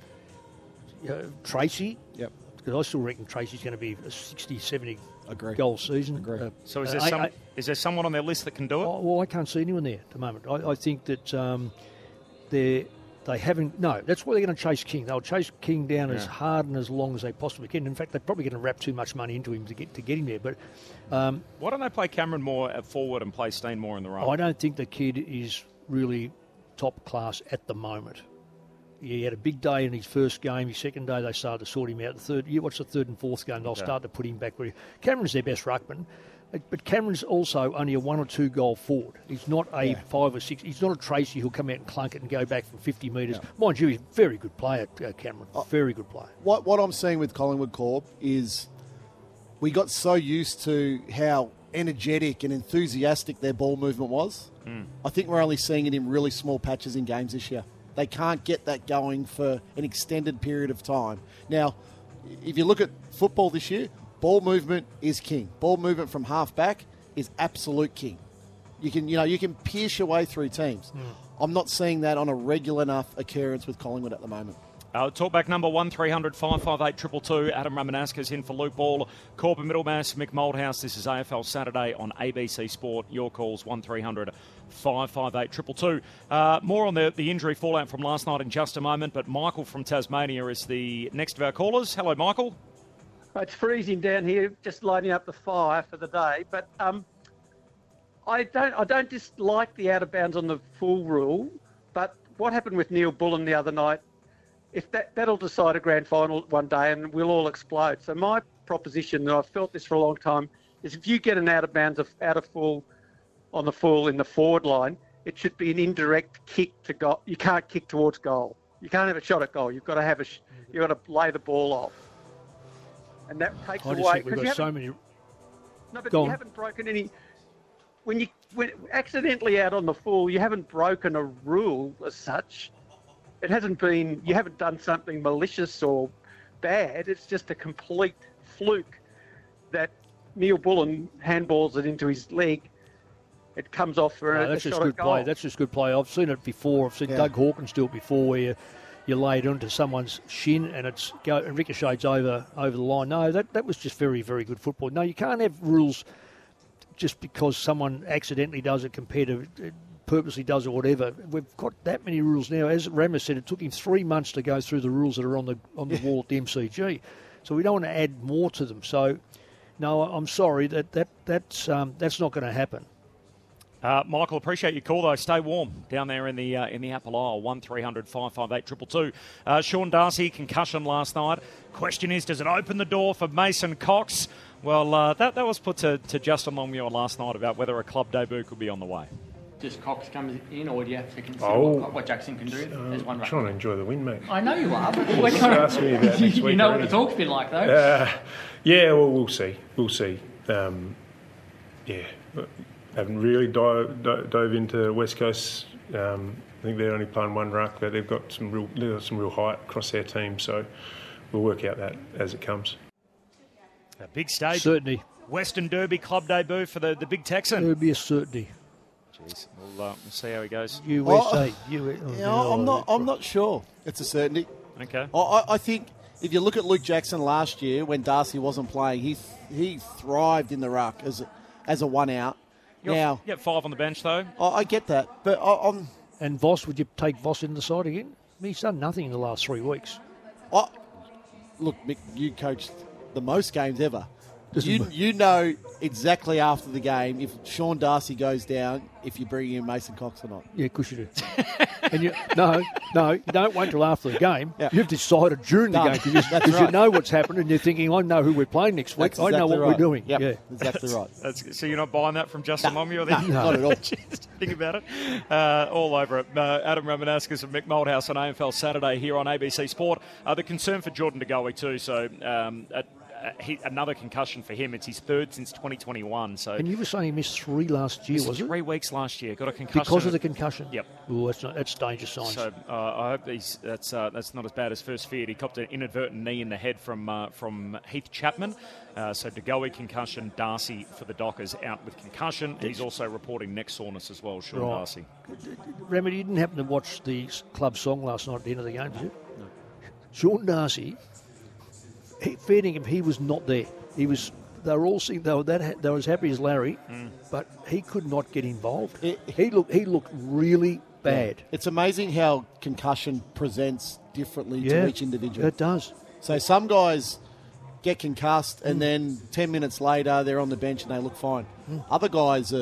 you know, Tracy,
yep.
because I still reckon Tracy's going to be a sixty, seventy
Agree.
goal season.
Agree.
Uh,
so is there,
uh,
some,
I, I,
is there someone on their list that can do it?
Oh, well, I can't see anyone there at the moment. I, I think that um, they're... They haven't. No, that's why they're going to chase King. They'll chase King down yeah. as hard and as long as they possibly can. In fact, they're probably going to wrap too much money into him to get to get him there. But um,
why don't they play Cameron more at forward and play Steen more in the run?
I don't think the kid is really top class at the moment. he had a big day in his first game. His second day, they started to sort him out. The third, yeah, what's the third and fourth game? They'll yeah. start to put him back where he, Cameron's their best ruckman. But Cameron's also only a one or two goal forward. He's not a yeah. five or six. He's not a Tracy who'll come out and clunk it and go back from fifty metres. Yeah. Mind you, he's a very good player, uh, Cameron. Uh, very good player.
What what I'm seeing with Collingwood Corp is we got so used to how energetic and enthusiastic their ball movement was. Mm. I think we're only seeing it in really small patches in games this year. They can't get that going for an extended period of time. Now, if you look at football this year, ball movement is king. Ball movement from half back is absolute king. You can, you know, you can pierce your way through teams. Mm. I'm not seeing that on a regular enough occurrence with Collingwood at the moment.
Uh, talkback number one three hundred five five eight two two two. Adam Ramanauskas in for Luke Ball. Corbin Middlemass, Mick Moldhouse. This is A F L Saturday on A B C Sport. Your calls one three hundred five five eight two two two. Uh, more on the, the injury fallout from last night in just a moment, but Michael from Tasmania is the next of our callers. Hello, Michael.
It's freezing down here, just lighting up the fire for the day. But um, I don't, I don't dislike the out of bounds on the full rule. But what happened with Neil Bullen the other night? If that that'll decide a grand final one day, and we'll all explode. So my proposition, and I've felt this for a long time, is if you get an out of bounds of out of full on the full in the forward line, it should be an indirect kick to goal. You can't kick towards goal. You can't have a shot at goal. You've got to have a, you've got to lay the ball off. And that takes
I just
away.
Think we've got so many.
No, but Go you on. haven't broken any. When you when accidentally out on the full, you haven't broken a rule as such. It hasn't been. You haven't done something malicious or bad. It's just a complete fluke that Neil Bullen handballs it into his leg. It comes off for no, a,
that's
a
just
shot
good
at goal.
play. That's just good play. I've seen it before. I've seen yeah. Doug Hawkins do it before, where you, you lay it onto someone's shin and it's go and ricochets over over the line. No, that that was just very very good football. No, you can't have rules just because someone accidentally does it compared to purposely does it, whatever. We've got that many rules now. As Ramos said, it took him three months to go through the rules that are on the on the wall at the M C G. So we don't want to add more to them. So no, I'm sorry that that that's um, that's not going to happen.
Uh, Michael, appreciate your call, though. Stay warm down there in the uh, in the Apple Isle. one three hundred five five eight two two two. Uh, Sean Darcy, concussion last night. Question is, does it open the door for Mason Cox? Well, uh, that, that was put to, to Justin Longmuir last night about whether a club debut could be on the way.
Just Cox comes in, or do you have to consider
oh,
what, what Jackson can do
uh,
as one
I'm trying to enjoy the win, mate.
I know you are, but we're trying to ask me about next week. You know already. What the talk's been like, though.
Uh, yeah, well, we'll see. We'll see. Um, yeah. Haven't really dove, dove into West Coast. Um, I think they're only playing one ruck, but they've got some real they've got some real height across their team. So we'll work out that as it comes.
A big stage.
Certainty.
Western Derby club debut for the, the big Texan.
It would be a certainty.
Jeez, we'll, uh, we'll see how he goes.
U S A. Oh, U S A.
Oh, yeah, I'm not. I'm not sure. It's a certainty.
Okay.
I, I think if you look at Luke Jackson last year when Darcy wasn't playing, he he thrived in the ruck as a, as a one out.
You're
now,
you five on the bench, though.
I, I get that, but I, I'm...
And Voss, would you take Voss in the side again? I mean, he's done nothing in the last three weeks.
I, look, Mick, you coached the most games ever. You, you know exactly after the game if Sean Darcy goes down, if you're bringing in Mason Cox or not.
Yeah, of course you do. and you, no, no, you don't wait till after the game. Yeah. You've decided during the Done. game because
right.
you know what's happened and you're thinking, I know who we're playing next week.
Exactly
I know what
right.
we're doing.
Yep,
yeah,
exactly right.
That's, so you're not buying that from Justin
no,
Longmuir?
No, no, not at all.
Just think about it. Uh, all over it. Uh, Adam Ramanauskas and Mick Moldhouse on A F L Saturday here on A B C Sport. Uh, the concern for Jordan De Goey too. So um, at, Uh, he, another concussion for him. It's his third since twenty twenty-one. So,
and you were saying he missed three last year, was
three
it?
Three weeks last year. Got a concussion
because of the concussion.
Yep.
Oh, that's not, that's dangerous signs.
So uh, I hope he's, that's uh, that's not as bad as first feared. He copped an inadvertent knee in the head from uh, from Heath Chapman. Uh, so De Goey concussion, Darcy for the Dockers out with concussion. And he's also reporting neck soreness as well, Sean
right.
Darcy.
Remedy, you didn't happen to watch the club song last night at the end of the game, did you? No. Sean Darcy, he, fair him, he was not there. He was. They were all seeing. They were that. They were as happy as Larry, mm. but he could not get involved. It, he looked. He looked really bad.
Yeah. It's amazing how concussion presents differently
yeah,
to each individual.
It does.
So some guys get concussed, and mm. then ten minutes later they're on the bench and they look fine. Mm. Other guys are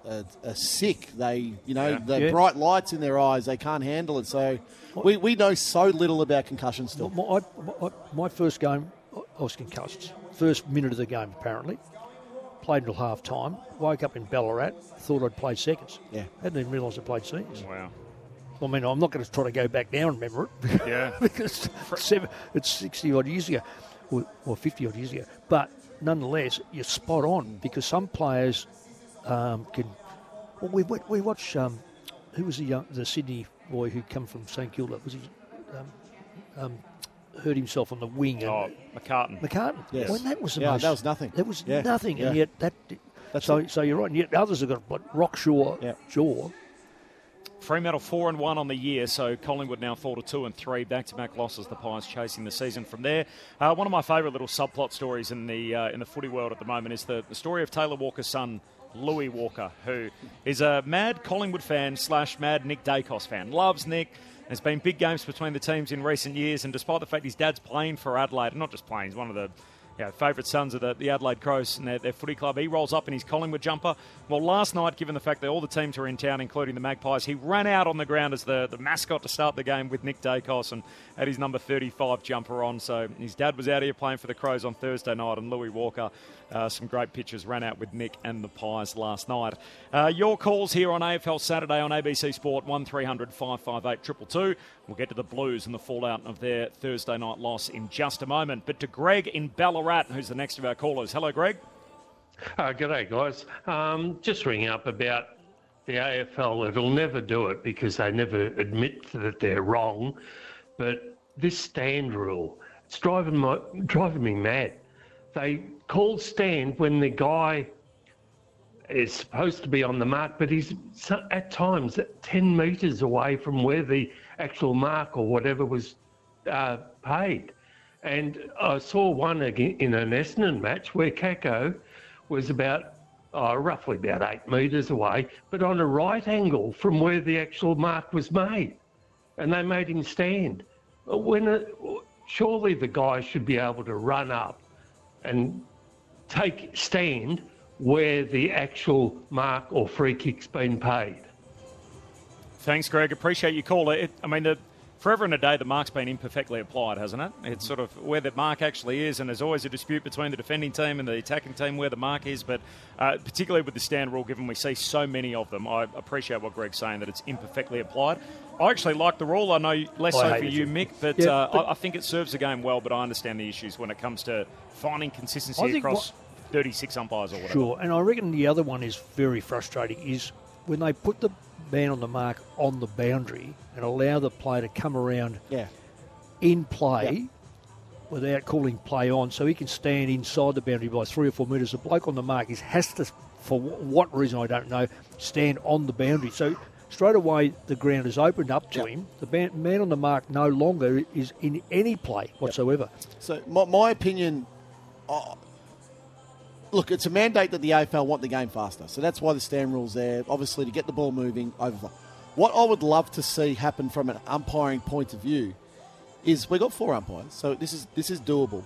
are, are sick. They, you know,
Yeah.
the
Yeah.
bright lights in their eyes. They can't handle it. So we, we know so little about concussion still.
My, my, my first game, I was concussed. First minute of the game, apparently. Played until half time. Woke up in Ballarat. Thought I'd played seconds.
Yeah.
Hadn't even realised I played seniors.
Wow.
I mean, I'm not going to try to go back now and remember it.
Yeah.
because it's, seven, it's sixty odd years ago, or, or fifty odd years ago. But nonetheless, you're spot on because some players um, can. Well, we we, we watch. Um, who was the young, the Sydney boy who come from St Kilda? Was he um, um, hurt himself on the wing?
Oh,
and,
McCartan.
McCartan.
Yes.
Well, that was the
Yeah,
most.
that was nothing.
That was
Yeah.
nothing, and
Yeah.
yet that.
That's
so
it.
so you're right, and yet others have got what, rock sure
Yeah.
jaw.
Fremantle four and one on the year, so Collingwood now four to two and three, back-to-back losses. The Pies chasing the season from there. Uh, one of my favourite little subplot stories in the uh, in the footy world at the moment is the, the story of Taylor Walker's son, Louis Walker, who is a mad Collingwood fan slash mad Nick Dacos fan. Loves Nick. There's been big games between the teams in recent years, and despite the fact his dad's playing for Adelaide, and not just playing, he's one of the you know, favourite sons of the, the Adelaide Crows and their, their footy club. He rolls up in his Collingwood jumper. Well, last night, given the fact that all the teams were in town, including the Magpies, he ran out on the ground as the, the mascot to start the game with Nick Dacos and had his number thirty-five jumper on. So his dad was out here playing for the Crows on Thursday night, and Louis Walker, uh, some great pictures, ran out with Nick and the Pies last night. Uh, your calls here on A F L Saturday on A B C Sport, one three hundred five five eight two two two. We'll get to the Blues and the fallout of their Thursday night loss in just a moment. But to Greg in Ballarat, who's the next of our callers. Hello, Greg.
Uh, g'day, guys. Um, just ringing up about the A F L. It'll never do it because they never admit that they're wrong. But this stand rule, it's driving, my, driving me mad. They call stand when the guy is supposed to be on the mark, but he's at times ten metres away from where the actual mark or whatever was uh, paid. And I saw one again in an Essendon match where Kako was about, oh, roughly about eight metres away, but on a right angle from where the actual mark was made. And they made him stand. When a, surely the guy should be able to run up and take stand where the actual mark or free kick's been paid.
Thanks, Greg. Appreciate your call. It, I mean, the, forever and a day, the mark's been imperfectly applied, hasn't it? It's sort of where the mark actually is, and there's always a dispute between the defending team and the attacking team where the mark is. But uh, particularly with the stand rule, given we see so many of them, I appreciate what Greg's saying, that it's imperfectly applied. I actually like the rule. I know less
I
so
hate
for
it
you,
too.
Mick, but,
Yeah,
uh,
but-
I, I think it serves the game well, but I understand the issues when it comes to finding
I
consistency
think
across
what-
thirty-six umpires or whatever.
Sure, and I reckon the other one is very frustrating is when they put the man on the mark on the boundary and allow the player to come around
Yeah.
in play without calling play on, so he can stand inside the boundary by three or four metres. The bloke on the mark is has to, for what reason I don't know, stand on the boundary. So straight away the ground is opened up to
Yep.
him. The ban- man on the mark no longer is in any play whatsoever.
So my, my opinion, oh, look, it's a mandate that the A F L want the game faster. So that's why the stand rule's there, obviously to get the ball moving over. What I would love to see happen from an umpiring point of view is we've got four umpires, so this is this is doable.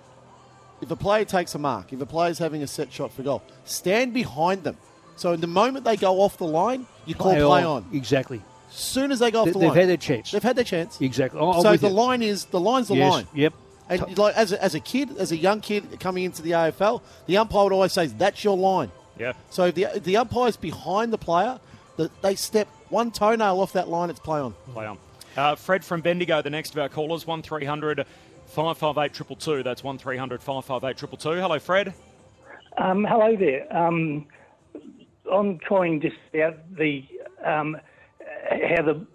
If a player takes a mark, if a player's having a set shot for goal, stand behind them. So the moment they go off the line, you call play, on.
Exactly.
As soon as they go off
They-
the
they've
line.
had their chance.
They've had their chance.
Exactly. I'm
so
with
the
you.
line is the line's the
Yes,
line.
Yep.
And like as a, as a kid, as a young kid coming into the A F L, the umpire would always say, "That's your line."
Yeah.
So if the if the umpire's behind the player, the, they step one toenail off that line, it's play on.
Play on. Uh, Fred from Bendigo, the next of our callers, one three hundred five five eight two two two. That's one three hundred five five eight two two two. Hello, Fred.
Um, hello there. Um, I'm calling just about the um, how the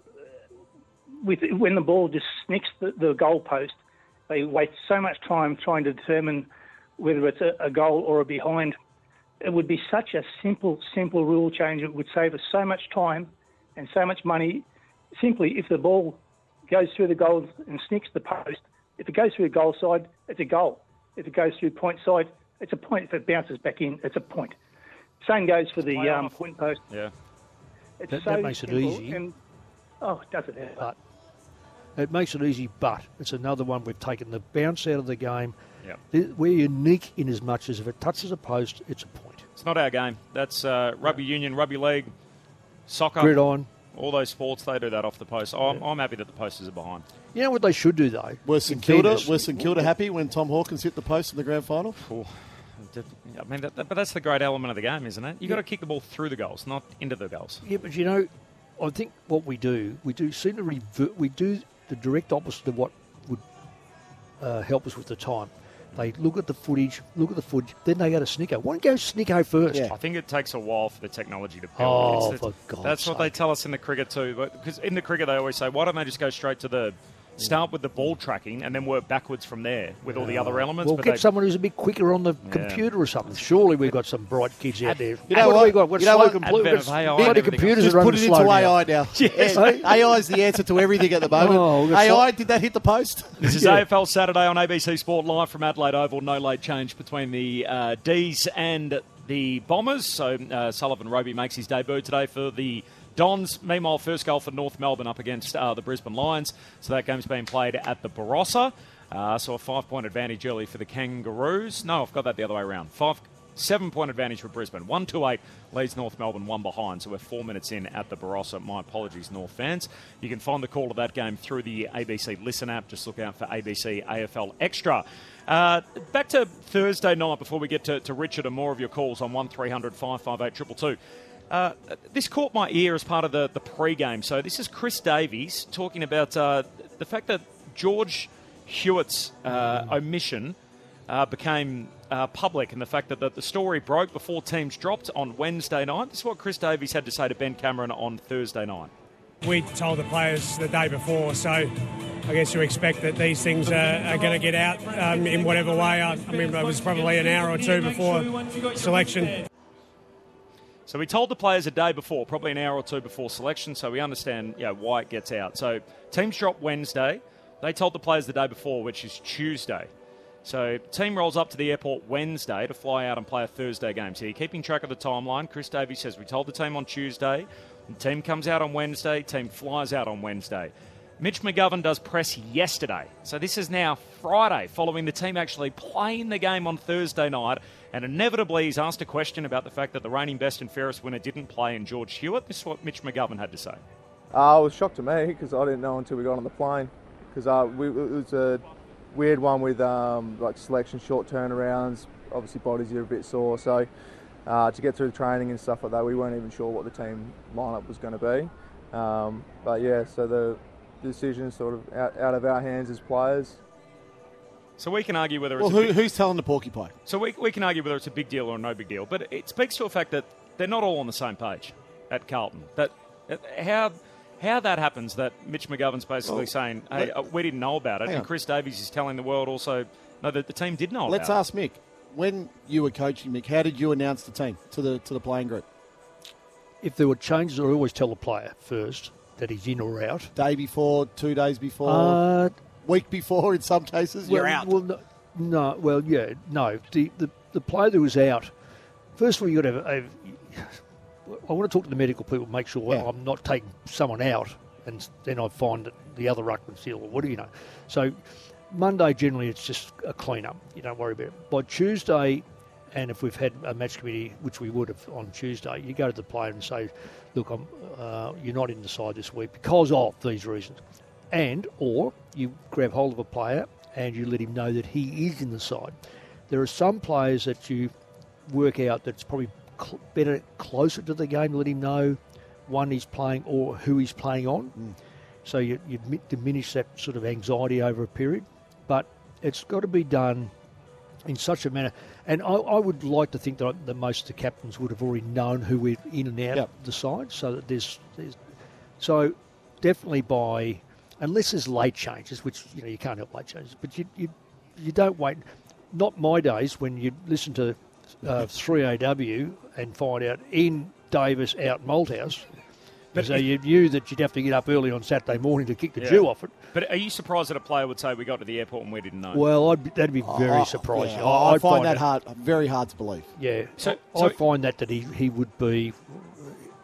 with when the ball just snicks the, the goal post, they waste so much time trying to determine whether it's a, a goal or a behind. It would be such a simple, simple rule change. It would save us so much time and so much money. Simply, if the ball goes through the goal and snicks the post, if it goes through the goal side, it's a goal. If it goes through point side, it's a point. If it bounces back in, it's a point. Same goes for the um, point post.
Yeah.
It's
That-
so
that makes it
simple
easy.
And, oh, does it ever?
But it makes it easy, but it's another one we've taken the bounce out of the game.
Yep.
Th- We're unique in as much as if it touches a post, it's a point.
It's not our game. That's uh, rugby union, rugby league, soccer.
Gridiron.
All those sports, they do that off the post. I'm, yeah. I'm happy that the posters are behind.
You know what they should do, though?
Were St Kilda, were St Kilda happy when Tom Hawkins hit the post in the grand final?
Oh, I mean, that, that, but that's the great element of the game, isn't it? You've
yeah.
got to kick the ball through the goals, not into the goals.
Yeah, but you know, I think what we do, we do seem to revert, we do the direct opposite of what would uh, help us with the time. They look at the footage, look at the footage, then they go to Snicko. Why don't you go Snicko first?
Yeah. I think it takes a while for the technology to build.
Oh,
it's,
for
it's,
God's
That's
sake.
what they tell us in the cricket too. Because in the cricket they always say, why don't they just go straight to the start with the ball tracking and then work backwards from there with all the other elements?
Well,
but
get
they,
someone who's a bit quicker on the
Yeah.
computer or something. Surely we've got some bright kids out there.
You know
what,
what?
have we got? We've
You
got
know
slow
what?
computers.
Advent of A I
We've got
and
bloody
everything
computers
Just
that run
put it into
slow
A
now.
I now.
Yes.
A I is the answer to everything at the moment.
Oh, we've got
A I,
so-
did that hit the post?
This is
Yeah.
A F L Saturday on A B C Sport, live from Adelaide Oval. No late change between the uh, D's and the Bombers. So uh, Sullivan Roby makes his debut today for the Dons. Meanwhile, first goal for North Melbourne up against uh, the Brisbane Lions. So that game's been played at the Barossa. Uh, so a five-point advantage early for the Kangaroos. No, I've got that the other way around. Five, seven-point advantage for Brisbane. one two eight leads North Melbourne, one behind. So we're four minutes in at the Barossa. My apologies, North fans. You can find the call of that game through the A B C Listen app. Just look out for A B C A F L Extra. Uh, back to Thursday night before we get to, to Richard and more of your calls on one three hundred five five eight two two two. Uh, this caught my ear as part of the, the pre-game. So this is Chris Davies talking about uh, the fact that George Hewitt's uh, omission uh, became uh, public, and the fact that the, the story broke before teams dropped on Wednesday night. This is what Chris Davies had to say to Ben Cameron on Thursday night.
We told the players the day before, so I guess you expect that these things are, are going to get out um, in whatever way. I, I mean, it was probably an hour or two before selection.
So we told the players a day before, probably an hour or two before selection, so we understand you know, why it gets out. So teams drop Wednesday. They told the players the day before, which is Tuesday. So team rolls up to the airport Wednesday to fly out and play a Thursday game. So you're keeping track of the timeline. Chris Davies says we told the team on Tuesday. The team comes out on Wednesday. Team flies out on Wednesday. Mitch McGovern does press yesterday. So this is now Friday, following the team actually playing the game on Thursday night. And inevitably, he's asked a question about the fact that the reigning best and fairest winner didn't play in George Hewitt. This is what Mitch McGovern had to say.
Uh, it was a shock to me because I didn't know until we got on the plane. Because uh, we, it was a weird one with um, like selection, short turnarounds. Obviously, bodies are a bit sore. So uh, to get through the training and stuff like that, we weren't even sure what the team lineup was going to be. Um, but yeah, so the decision is sort of out, out of our hands as players.
So we can argue whether it's
Well,
a
who,
big,
who's telling the porcupine?
so we, we can argue whether it's a big deal or no big deal, but it speaks to a fact that they're not all on the same page at Carlton. That, that how how that happens, that Mitch McGovern's basically
Well,
saying, hey,
let-
uh, we didn't know about it,
Hang
and
on.
Chris Davies is telling the world also, no, that the team did know
Let's
about
ask Mick. When you were coaching, Mick, how did you announce the team to the to the playing group?
If there were changes, I always tell the player first that he's in or out.
Day before, two days before,
Uh,
week before in some cases, you're
well,
out.
Well, no, no, well, yeah, no. The, the the player that was out, first of all, you got to have. have I want to talk to the medical people, make sure
Yeah.
I'm not taking someone out, and then I find that the other ruckman's ill, or what do you know? So Monday generally it's just a clean up. You don't worry about it. By Tuesday, and if we've had a match committee, which we would have on Tuesday, you go to the player and say, look, I'm, uh, you're not in the side this week because of these reasons. And, or you grab hold of a player and you let him know that he is in the side. There are some players that you work out that's probably cl- better closer to the game, let him know one he's playing or who he's playing on.
Mm.
So you, you mi- diminish that sort of anxiety over a period. But it's got to be done in such a manner. And I, I would like to think that, that most of the captains would have already known who we're in and out
Yep.
of the side. So that there's, there's so definitely by, unless there's late changes, which you know you can't help late changes, but you you, you don't wait. Not my days when you listen to uh, three A W and find out Ian Davis out Malthouse.
But
So
it-
you knew that you'd have to get up early on Saturday morning to kick the
Yeah.
Jew off it.
But are you surprised that a player would say we got to the airport and we didn't know?
Well, I'd be, that'd be very
Oh,
surprising.
yeah,
I,
I find that hard, very hard to believe.
Yeah,
So-
I,
so-
I find that that he, he would be.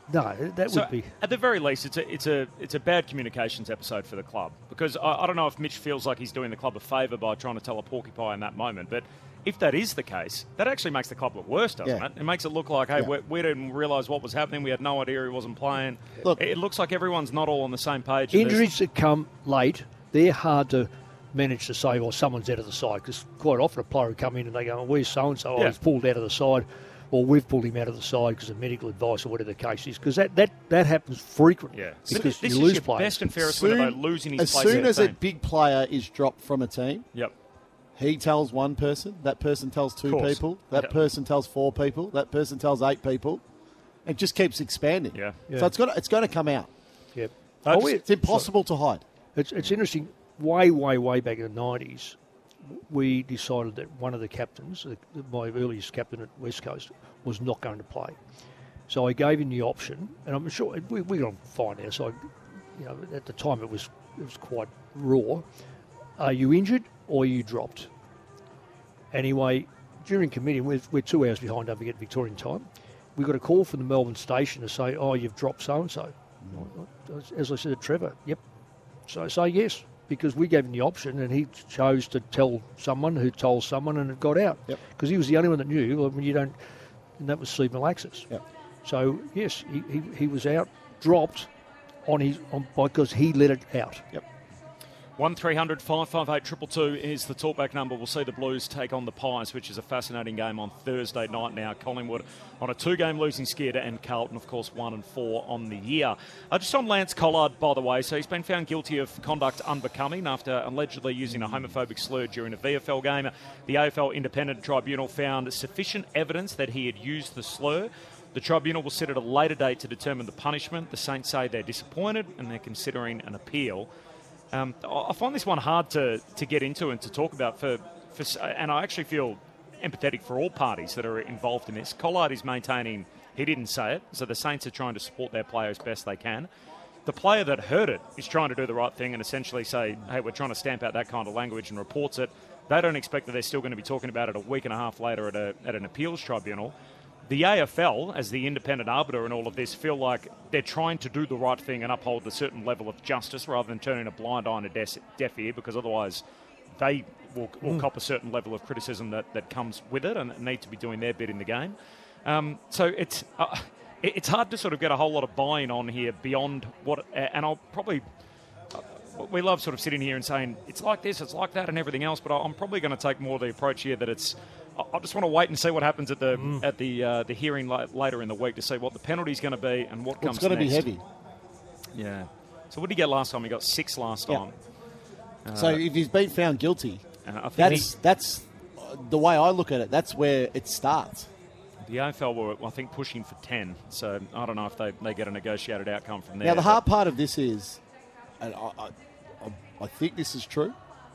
No, that
So,
would be.
At the very least, it's a it's a it's a bad communications episode for the club, because I, I don't know if Mitch feels like he's doing the club a favour by trying to tell a porcupine in that moment, but if that is the case, that actually makes the club look worse, doesn't
Yeah.
it? It makes it look like, hey,
Yeah.
we, we didn't realise what was happening. We had no idea he wasn't playing.
Look-
it, it looks like everyone's not all on the same page. and there's-
Injuries that come late, they're hard to manage to say, well, someone's out of the side, because quite often a player will come in and they go, oh, where's so-and-so? Oh,
Yeah.
he's pulled out of the side. Or we've pulled him out of the side because of medical advice or whatever the case is. Because that, that, that happens frequently.
Yeah.
Because
this
you
is
lose
your
players.
best and fairest win about losing his
as
place
soon
in the
as a
team.
big player is dropped from a team,
Yep.
he tells one person, that person tells two
Course.
people, that
Yep.
person tells four people, that person tells eight people. It just keeps expanding.
Yeah.
Yeah.
So it's got it's going to come out.
Yep.
I
Oh,
just-
It's impossible to hide.
It's, it's interesting. Way, way, way back in the nineties, we decided that one of the captains, the- my earliest captain at West Coast, was not going to play. So I gave him the option, and I'm sure we, we're going to find out. So, I, you know, at the time it was it was quite raw. Are you injured or are you dropped? Anyway, during committee, we're, we're two hours behind. Don't forget Victorian time. We got a call from the Melbourne station to say, "Oh, you've dropped so and so." As I said to Trevor, yep. So I say yes, because we gave him the option, and he chose to tell someone who told someone, and it got out.
Yep.
Because he was the only one that knew. I mean, you don't, and that was Steve Malaxis.
Yep.
So yes, he, he, he was out, dropped on his on because he let it out.
Yep.
one three hundred five five eight two two two is the talkback number. We'll see the Blues take on the Pies, which is a fascinating game on Thursday night now. Collingwood on a two-game losing skid, and Carlton, of course, one and four on the year. Uh, just on Lance Collard, by the way, so he's been found guilty of conduct unbecoming after allegedly using a homophobic slur during a V F L game. The A F L Independent Tribunal found sufficient evidence that he had used the slur. The tribunal will sit at a later date to determine the punishment. The Saints say they're disappointed and they're considering an appeal. Um, I find this one hard to, to get into and to talk about, for, for, and I actually feel empathetic for all parties that are involved in this. Collard is maintaining he didn't say it, so the Saints are trying to support their player as best they can. The player that heard it is trying to do the right thing and essentially say, hey, we're trying to stamp out that kind of language, and reports it. They don't expect that they're still going to be talking about it a week and a half later at, a, at an appeals tribunal. The A F L, as the independent arbiter in all of this, feel like they're trying to do the right thing and uphold a certain level of justice rather than turning a blind eye and a deaf, deaf ear, because otherwise they will, will mm. cop a certain level of criticism that, that comes with it and need to be doing their bit in the game. Um, so it's uh, it's hard to sort of get a whole lot of buy-in on here beyond what, and I'll probably... We love sort of sitting here and saying, it's like this, it's like that, and everything else, but I'm probably going to take more the approach here that it's... I just want to wait and see what happens at the mm. at the uh, the hearing la- later in the week to see what the penalty's going to be and what
well,
comes
it's going
next.
to be heavy.
Yeah. So what did he get last time? He got six last
yep.
time. Uh,
so if he's been found guilty,
uh,
that's
he,
that's the way I look at it. That's where it starts.
The A F L were, I think, pushing for ten. So I don't know if they, they get a negotiated outcome from there.
Now, the hard part of this is, and I, I, I think this is true,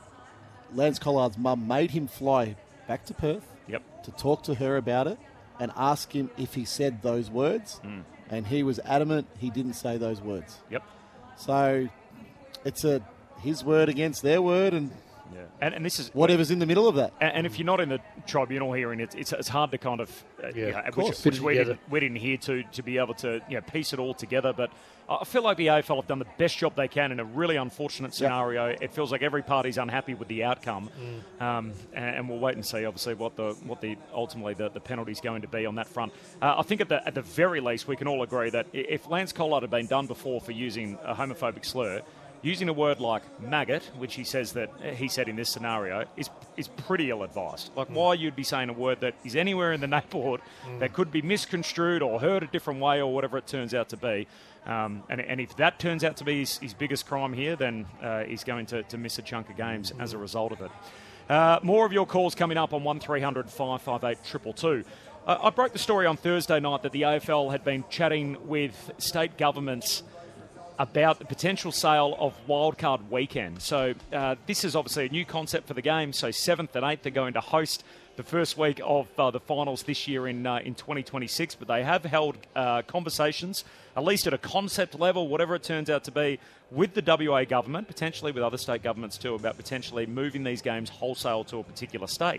Lance Collard's mum made him fly back to Perth
yep.
to talk to her about it and ask him if he said those words.
Mm.
And he was adamant he didn't say those words.
Yep.
So it's a his word against their word, and
yeah, and, and this is
whatever's in the middle of that.
And, and if you're not in the tribunal hearing, it's it's, it's hard to kind of, uh,
yeah,
you know,
of
which, which we didn't, we didn't hear to to be able to you know piece it all together. But I feel like the A F L have done the best job they can in a really unfortunate scenario. Yep. It feels like every party's unhappy with the outcome, mm. um, and, and we'll wait and see. Obviously, what the what the ultimately the, the penalty is going to be on that front. Uh, I think at the at the very least, we can all agree that if Lance Collard had been done before for using a homophobic slur, using a word like maggot, which he says that he said in this scenario, is is pretty ill-advised. Like, mm. why you'd be saying a word that is anywhere in the neighbourhood mm. that could be misconstrued or heard a different way or whatever it turns out to be. Um, and, and if that turns out to be his, his biggest crime here, then uh, he's going to, to miss a chunk of games mm. as a result of it. Uh, more of your calls coming up on one three hundred five five eight two two two. Uh, I broke the story on Thursday night that the A F L had been chatting with state governments about the potential sale of Wildcard Weekend. So uh, this is obviously a new concept for the game. So seventh and eighth are going to host the first week of uh, the finals this year in uh, in twenty twenty-six. But they have held uh, conversations, at least at a concept level, whatever it turns out to be, with the W A government, potentially with other state governments too, about potentially moving these games wholesale to a particular state.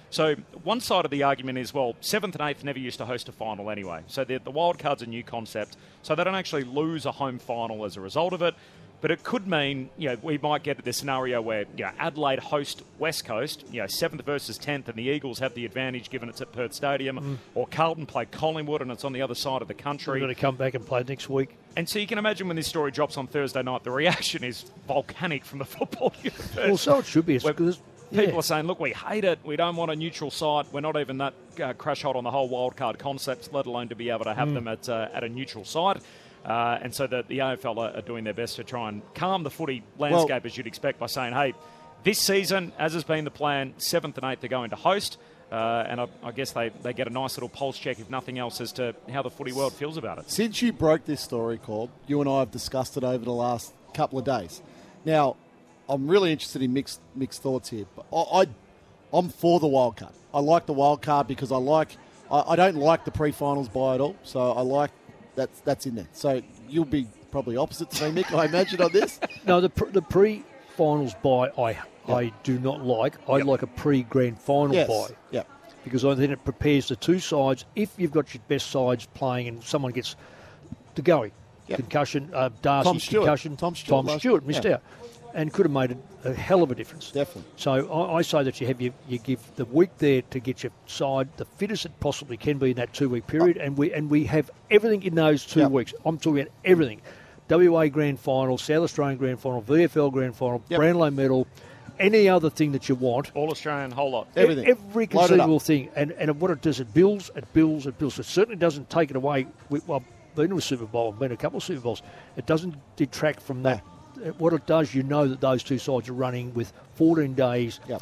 So one side of the argument is, well, seventh and eighth never used to host a final anyway. So the, the wild card's a new concept. So they don't actually lose a home final as a result of it. But it could mean, you know, we might get the scenario where, you know, Adelaide host West Coast, you know, seventh versus tenth, and the Eagles have the advantage given it's at Perth Stadium, mm. or Carlton play Collingwood and it's on the other side of the country.
We're going to come back and play next week.
And so you can imagine when this story drops on Thursday night, the reaction is volcanic from the football universe.
Well, so it should be. It's because
people
yeah.
are saying, look, we hate it. We don't want a neutral site. We're not even that uh, crash hot on the whole wildcard concept, let alone to be able to have mm. them at uh, at a neutral site. Uh, and so the, the A F L are, are doing their best to try and calm the footy landscape, well, as you'd expect, by saying, hey, this season, as has been the plan, seventh and eighth are going to host. Uh, and I, I guess they, they get a nice little pulse check, if nothing else, as to how the footy world feels about it.
Since you broke this story, Corb, you and I have discussed it over the last couple of days. Now, I'm really interested in mixed mixed thoughts here. But I, I, I'm for the wild card. I like the wild card because I like I, I don't like the pre-finals bye at all. So I like that's that's in there. So you'll be probably opposite to me, Mick, I imagine, on this.
No, the the pre-finals bye I yep. I do not like. I yep. like a pre-grand final
yes.
bye.
Yeah.
Because I think it prepares the two sides. If you've got your best sides playing and someone gets to going, yep. concussion, uh, Darcy,
Tom Stewart.
concussion,
Tom Stewart,
Tom Stewart missed
yeah.
out. And could have made a, a hell of a difference.
Definitely.
So I, I say that you have you, you give the week there to get your side the fittest it possibly can be in that two week period, oh. and we and we have everything in those two yep. weeks. I'm talking about everything: W A Grand Final, South Australian Grand Final, V F L Grand Final, yep. Brownlow Medal, any other thing that you want.
All Australian, whole lot.
Everything.
Every conceivable thing, and and what it does, it builds, it builds, it builds. It certainly doesn't take it away. With, well, I've been to a Super Bowl, I've been to a couple of Super Bowls. It doesn't detract from that. What it does, you know that those two sides are running with fourteen days.
Yep.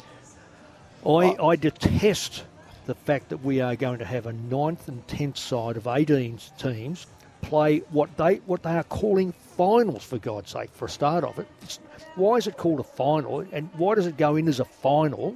I, oh. I detest the fact that we are going to have a ninth and tenth side of eighteen teams play what they what they are calling finals, for God's sake, for a start of it. It's, why is it called a final, and why does it go in as a final,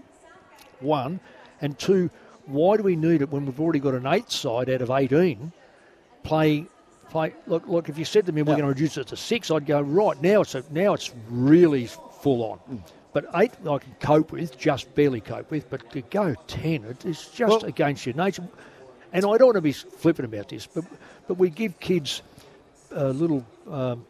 one? And two, why do we need it when we've already got an eighth side out of eighteen playing? Play, look, look. If you said to me we're yep. going to reduce it to six, I'd go right now. It's a, now it's really full on. Mm. But eight I can cope with, just barely cope with. But to go ten, it is just well, against your nature. And I don't want to be flippant about this, but but we give kids uh, little um,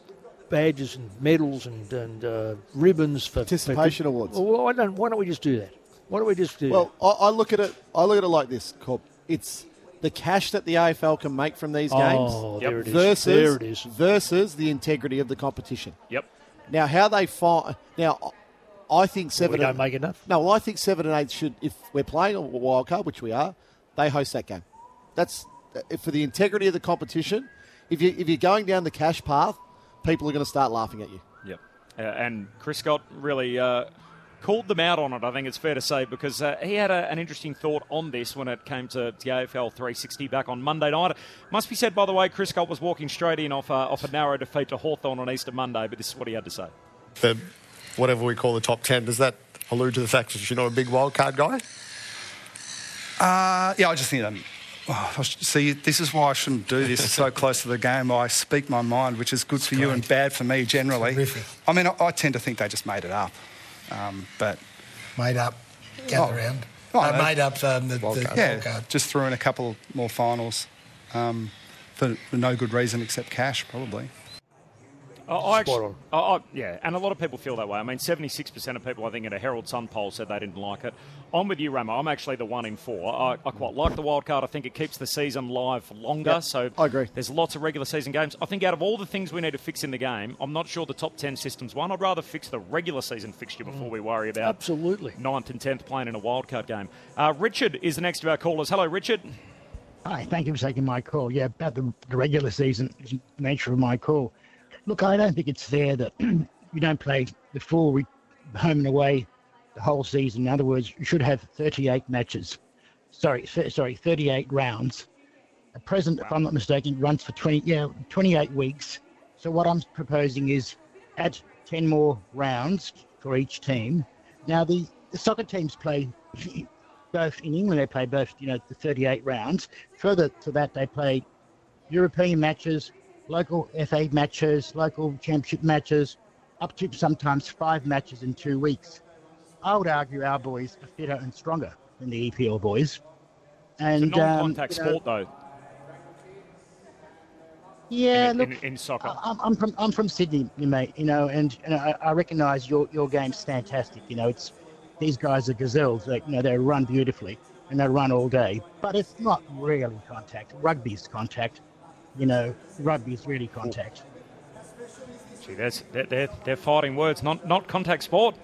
badges and medals and and uh, ribbons for
participation
for,
awards.
Well, I don't. Why don't we just do that? Why don't we just do
well,
that?
Well, I, I look at it. I look at it like this, Corp. It's the cash that the A F L can make from these games
oh, there it is.
versus
there it is.
versus the integrity of the competition.
Yep.
Now, how they find now, I think seven.
We
and,
don't make enough.
No, well, I think seven and eight should. If we're playing a wild card, which we are, they host that game. That's for the integrity of the competition. If you if you're going down the cash path, people are going to start laughing at you.
Yep. Uh, and Chris Scott really uh, called them out on it, I think it's fair to say, because uh, he had a, an interesting thought on this when it came to the A F L three sixty back on Monday night. It must be said, by the way, Chris Scott was walking straight in off, uh, off a narrow defeat to Hawthorn on Easter Monday, but this is what he had to say.
The, whatever we call the top ten, does that allude to the fact that you're not a big wildcard guy?
Uh, yeah, I just think... Um, oh, see, this is why I shouldn't do this. It's so close to the game. I speak my mind, which is good for you and bad for me generally. I mean, I, I tend to think they just made it up. Um, but
Made up, gather
oh,
round.
Oh,
uh,
no,
made up um, the, the
yeah,
wildcard.
Just threw in a couple more finals um, for, for no good reason except cash, probably.
Oh, I actually, oh, oh, yeah, and a lot of people feel that way. I mean, seventy-six percent of people, I think, in a Herald Sun poll said they didn't like it. I'm with you, Ramo. I'm actually the one in four. I, I quite like the wild card. I think it keeps the season live for longer.
Yep,
so
I agree.
There's lots of regular season games. I think out of all the things we need to fix in the game, I'm not sure the top ten system's one. I'd rather fix the regular season fixture before we worry about
Absolutely.
ninth and tenth playing in a wild card game. Uh, Richard is the next of our callers. Hello, Richard.
Hi, thank you for taking my call. Yeah, about the, the regular season nature of my call. Look, I don't think it's fair that you don't play the full re- home and away the whole season. In other words, you should have thirty-eight matches. Sorry, th- sorry, thirty-eight rounds. At present, wow. if I'm not mistaken, runs for twenty, yeah, twenty-eight weeks. So what I'm proposing is add ten more rounds for each team. Now, the, the soccer teams play both in England. They play both, you know, the thirty-eight rounds. Further to that, they play European matches, local F A matches, local championship matches, up to sometimes five matches in two weeks. I would argue our boys are fitter and stronger. than the E P L boys. And
It's a non-contact
um, you know,
sport, though.
Yeah,
in,
look,
in, in soccer.
I'm, I'm from I'm from Sydney, mate. You know, and, and I, I recognise your your game's fantastic. You know, it's these guys are gazelles. Like, you know, they run beautifully and they run all day, but it's not really contact. Rugby's contact. You know, rugby's really contact.
Gee, that's they're, they're they're fighting words, not not contact sport.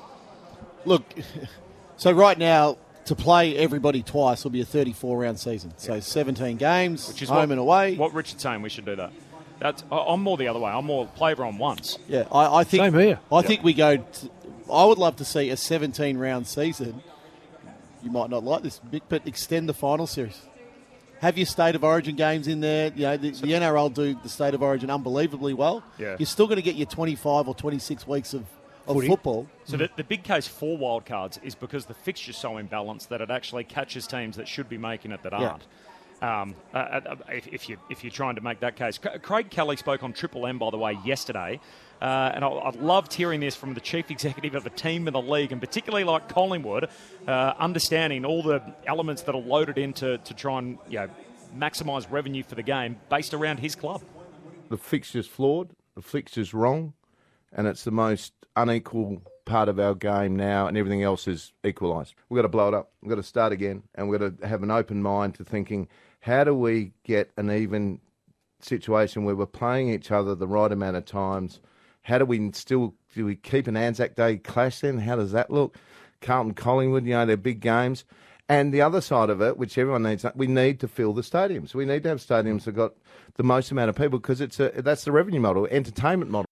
Look, so right now to play everybody twice will be a thirty-four round season. So seventeen games,
Which is
home
what,
and away.
What Richard's saying, we should do that. That's I- I'm more the other way. I'm more play everyone once.
Yeah, I, I think.
Same here.
I
Yeah.
think we go. To, I would love to see a seventeen round season. You might not like this, Mick, but extend the final series. Have your State of Origin games in there. You know, the, the N R L do the State of Origin unbelievably well.
Yeah.
You're still going to get your twenty-five or twenty-six weeks of, of
Footy.
football.
So the, the big case for wildcards is because the fixture's so imbalanced that it actually catches teams that should be making it that
Yeah.
aren't. Um, uh, uh, if, if, you, if you're trying to make that case. C- Craig Kelly spoke on Triple M, by the way, yesterday. Uh, and I, I loved hearing this from the chief executive of a team in the league, and particularly like Collingwood, uh, understanding all the elements that are loaded into to try and you know, maximise revenue for the game based around his club.
The fixture's flawed, the fixture's wrong, and it's the most unequal part of our game now, and everything else is equalised. We've got to blow it up. We've got to start again, and we've got to have an open mind to thinking, how do we get an even situation where we're playing each other the right amount of times? How do we still, do we keep an Anzac Day clash then? How does that look? Carlton, Collingwood, you know, they're big games. And the other side of it, which everyone needs, we need to fill the stadiums. We need to have stadiums that got the most amount of people because it's a, that's the revenue model, entertainment model.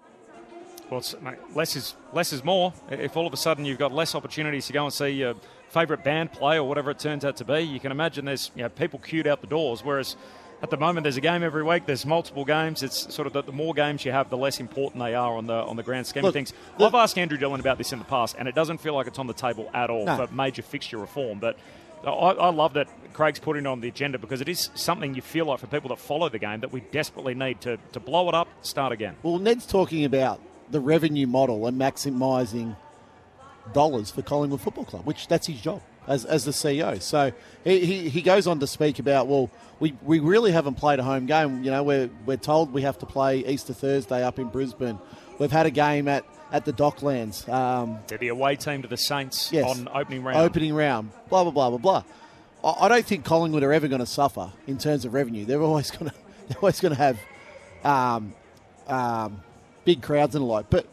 Well, it's, mate, less is less is more. If all of a sudden you've got less opportunities to go and see your favourite band play or whatever it turns out to be, you can imagine there's you know, people queued out the doors. Whereas at the moment there's a game every week, there's multiple games. It's sort of the, the more games you have, the less important they are on the on the grand scheme
Look,
of things.
look,
I've asked Andrew Dillon about this in the past, and it doesn't feel like it's on the table at all
No.
for major fixture reform. But I, I love that Craig's putting it on the agenda because it is something you feel like for people that follow the game that we desperately need to, to blow it up, start again.
Well, Ned's talking about the revenue model and maximising dollars for Collingwood Football Club, which that's his job as, as the C E O. So he, he, he goes on to speak about, well, we, we really haven't played a home game. You know, we're, we're told we have to play Easter Thursday up in Brisbane. We've had a game at, at the Docklands. Um,
They're the away team to the Saints
yes,
on opening round.
Opening round, blah, blah, blah, blah, blah. I, I don't think Collingwood are ever going to suffer in terms of revenue. They're always going to they're always going to have um, um, big crowds and the like. But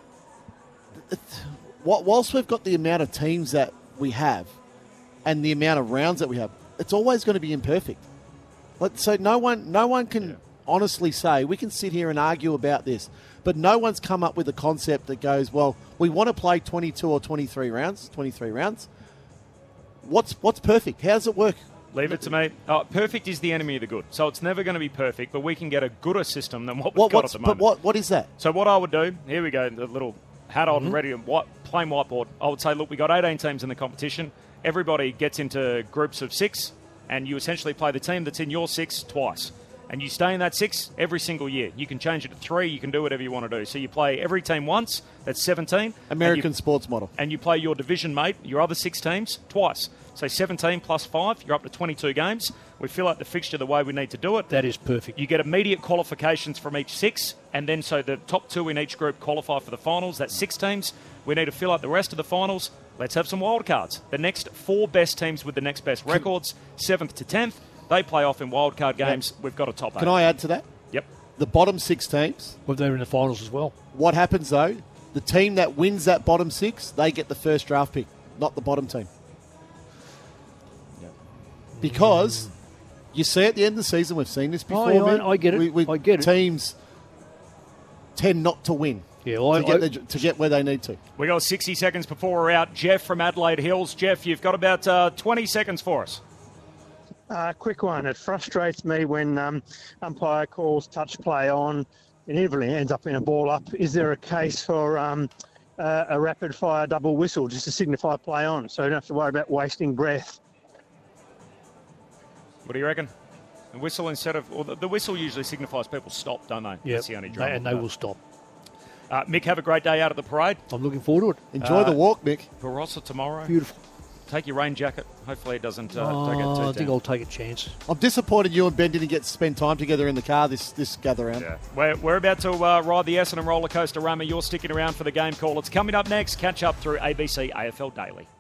whilst we've got the amount of teams that we have and the amount of rounds that we have, it's always going to be imperfect. But so no one, no one can yeah. honestly say, we can sit here and argue about this, but no one's come up with a concept that goes, well, we want to play twenty-two or twenty-three rounds, twenty-three rounds. What's what's perfect? How does it work?
Leave it to me. Oh, perfect is the enemy of the good. So it's never going to be perfect, but we can get a gooder system than what we've
What,
got
what's,
at the moment.
but what what is that?
So what I would do, here we go, the little hat on,
Mhm.
ready, and white, plain whiteboard. I would say, look, we got eighteen teams in the competition. Everybody gets into groups of six, and you essentially play the team that's in your six twice. And you stay in that six every single year. You can change it to three. You can do whatever you want to do. So you play every team once. That's seventeen.
American
and you,
sports model.
And you play your division mate, your other six teams, twice. So seventeen plus five, you're up to twenty-two games. We fill out the fixture the way we need to do it.
That is perfect.
You get immediate qualifications from each six, and then so the top two in each group qualify for the finals. That's six teams. We need to fill out the rest of the finals. Let's have some wild cards. The next four best teams with the next best records, seventh to tenth, they play off in wildcard games. We've got a top eight.
Can I add to that?
Yep.
The bottom six teams.
Well, they're in the finals as well.
What happens, though? The team that wins that bottom six, they get the first draft pick, not the bottom team. Because you see at the end of the season, we've seen this before.
Oh, yeah,
man,
I, I get it.
We, we,
I get it.
Teams tend not to win
yeah, well,
to,
I,
get
I,
the, to get where they need to.
We got sixty seconds before we're out. Jeff from Adelaide Hills. Jeff, you've got about uh, twenty seconds for us.
Uh, quick one. It frustrates me when um, umpire calls touch play on. It inevitably ends up in a ball up. Is there a case for um, uh, a rapid fire double whistle just to signify play on, so you don't have to worry about wasting breath?
What do you reckon? The whistle instead of... Well, the whistle usually signifies people stop, don't they?
Yeah,
That's the only drama.
and they will stop.
Uh, Mick, have a great day out at the parade.
I'm looking forward to it.
Enjoy
Uh,
the walk, Mick.
Barossa tomorrow.
Beautiful.
take your rain jacket. Hopefully it doesn't uh,
Oh,
take it too
I think
down.
I'll take a chance.
I'm disappointed you and Ben didn't get to spend time together in the car this this gather round.
Yeah. We're, we're about to uh, ride the Essendon roller coaster, Rama. You're sticking around for the game call. It's coming up next. Catch up through A B C A F L Daily.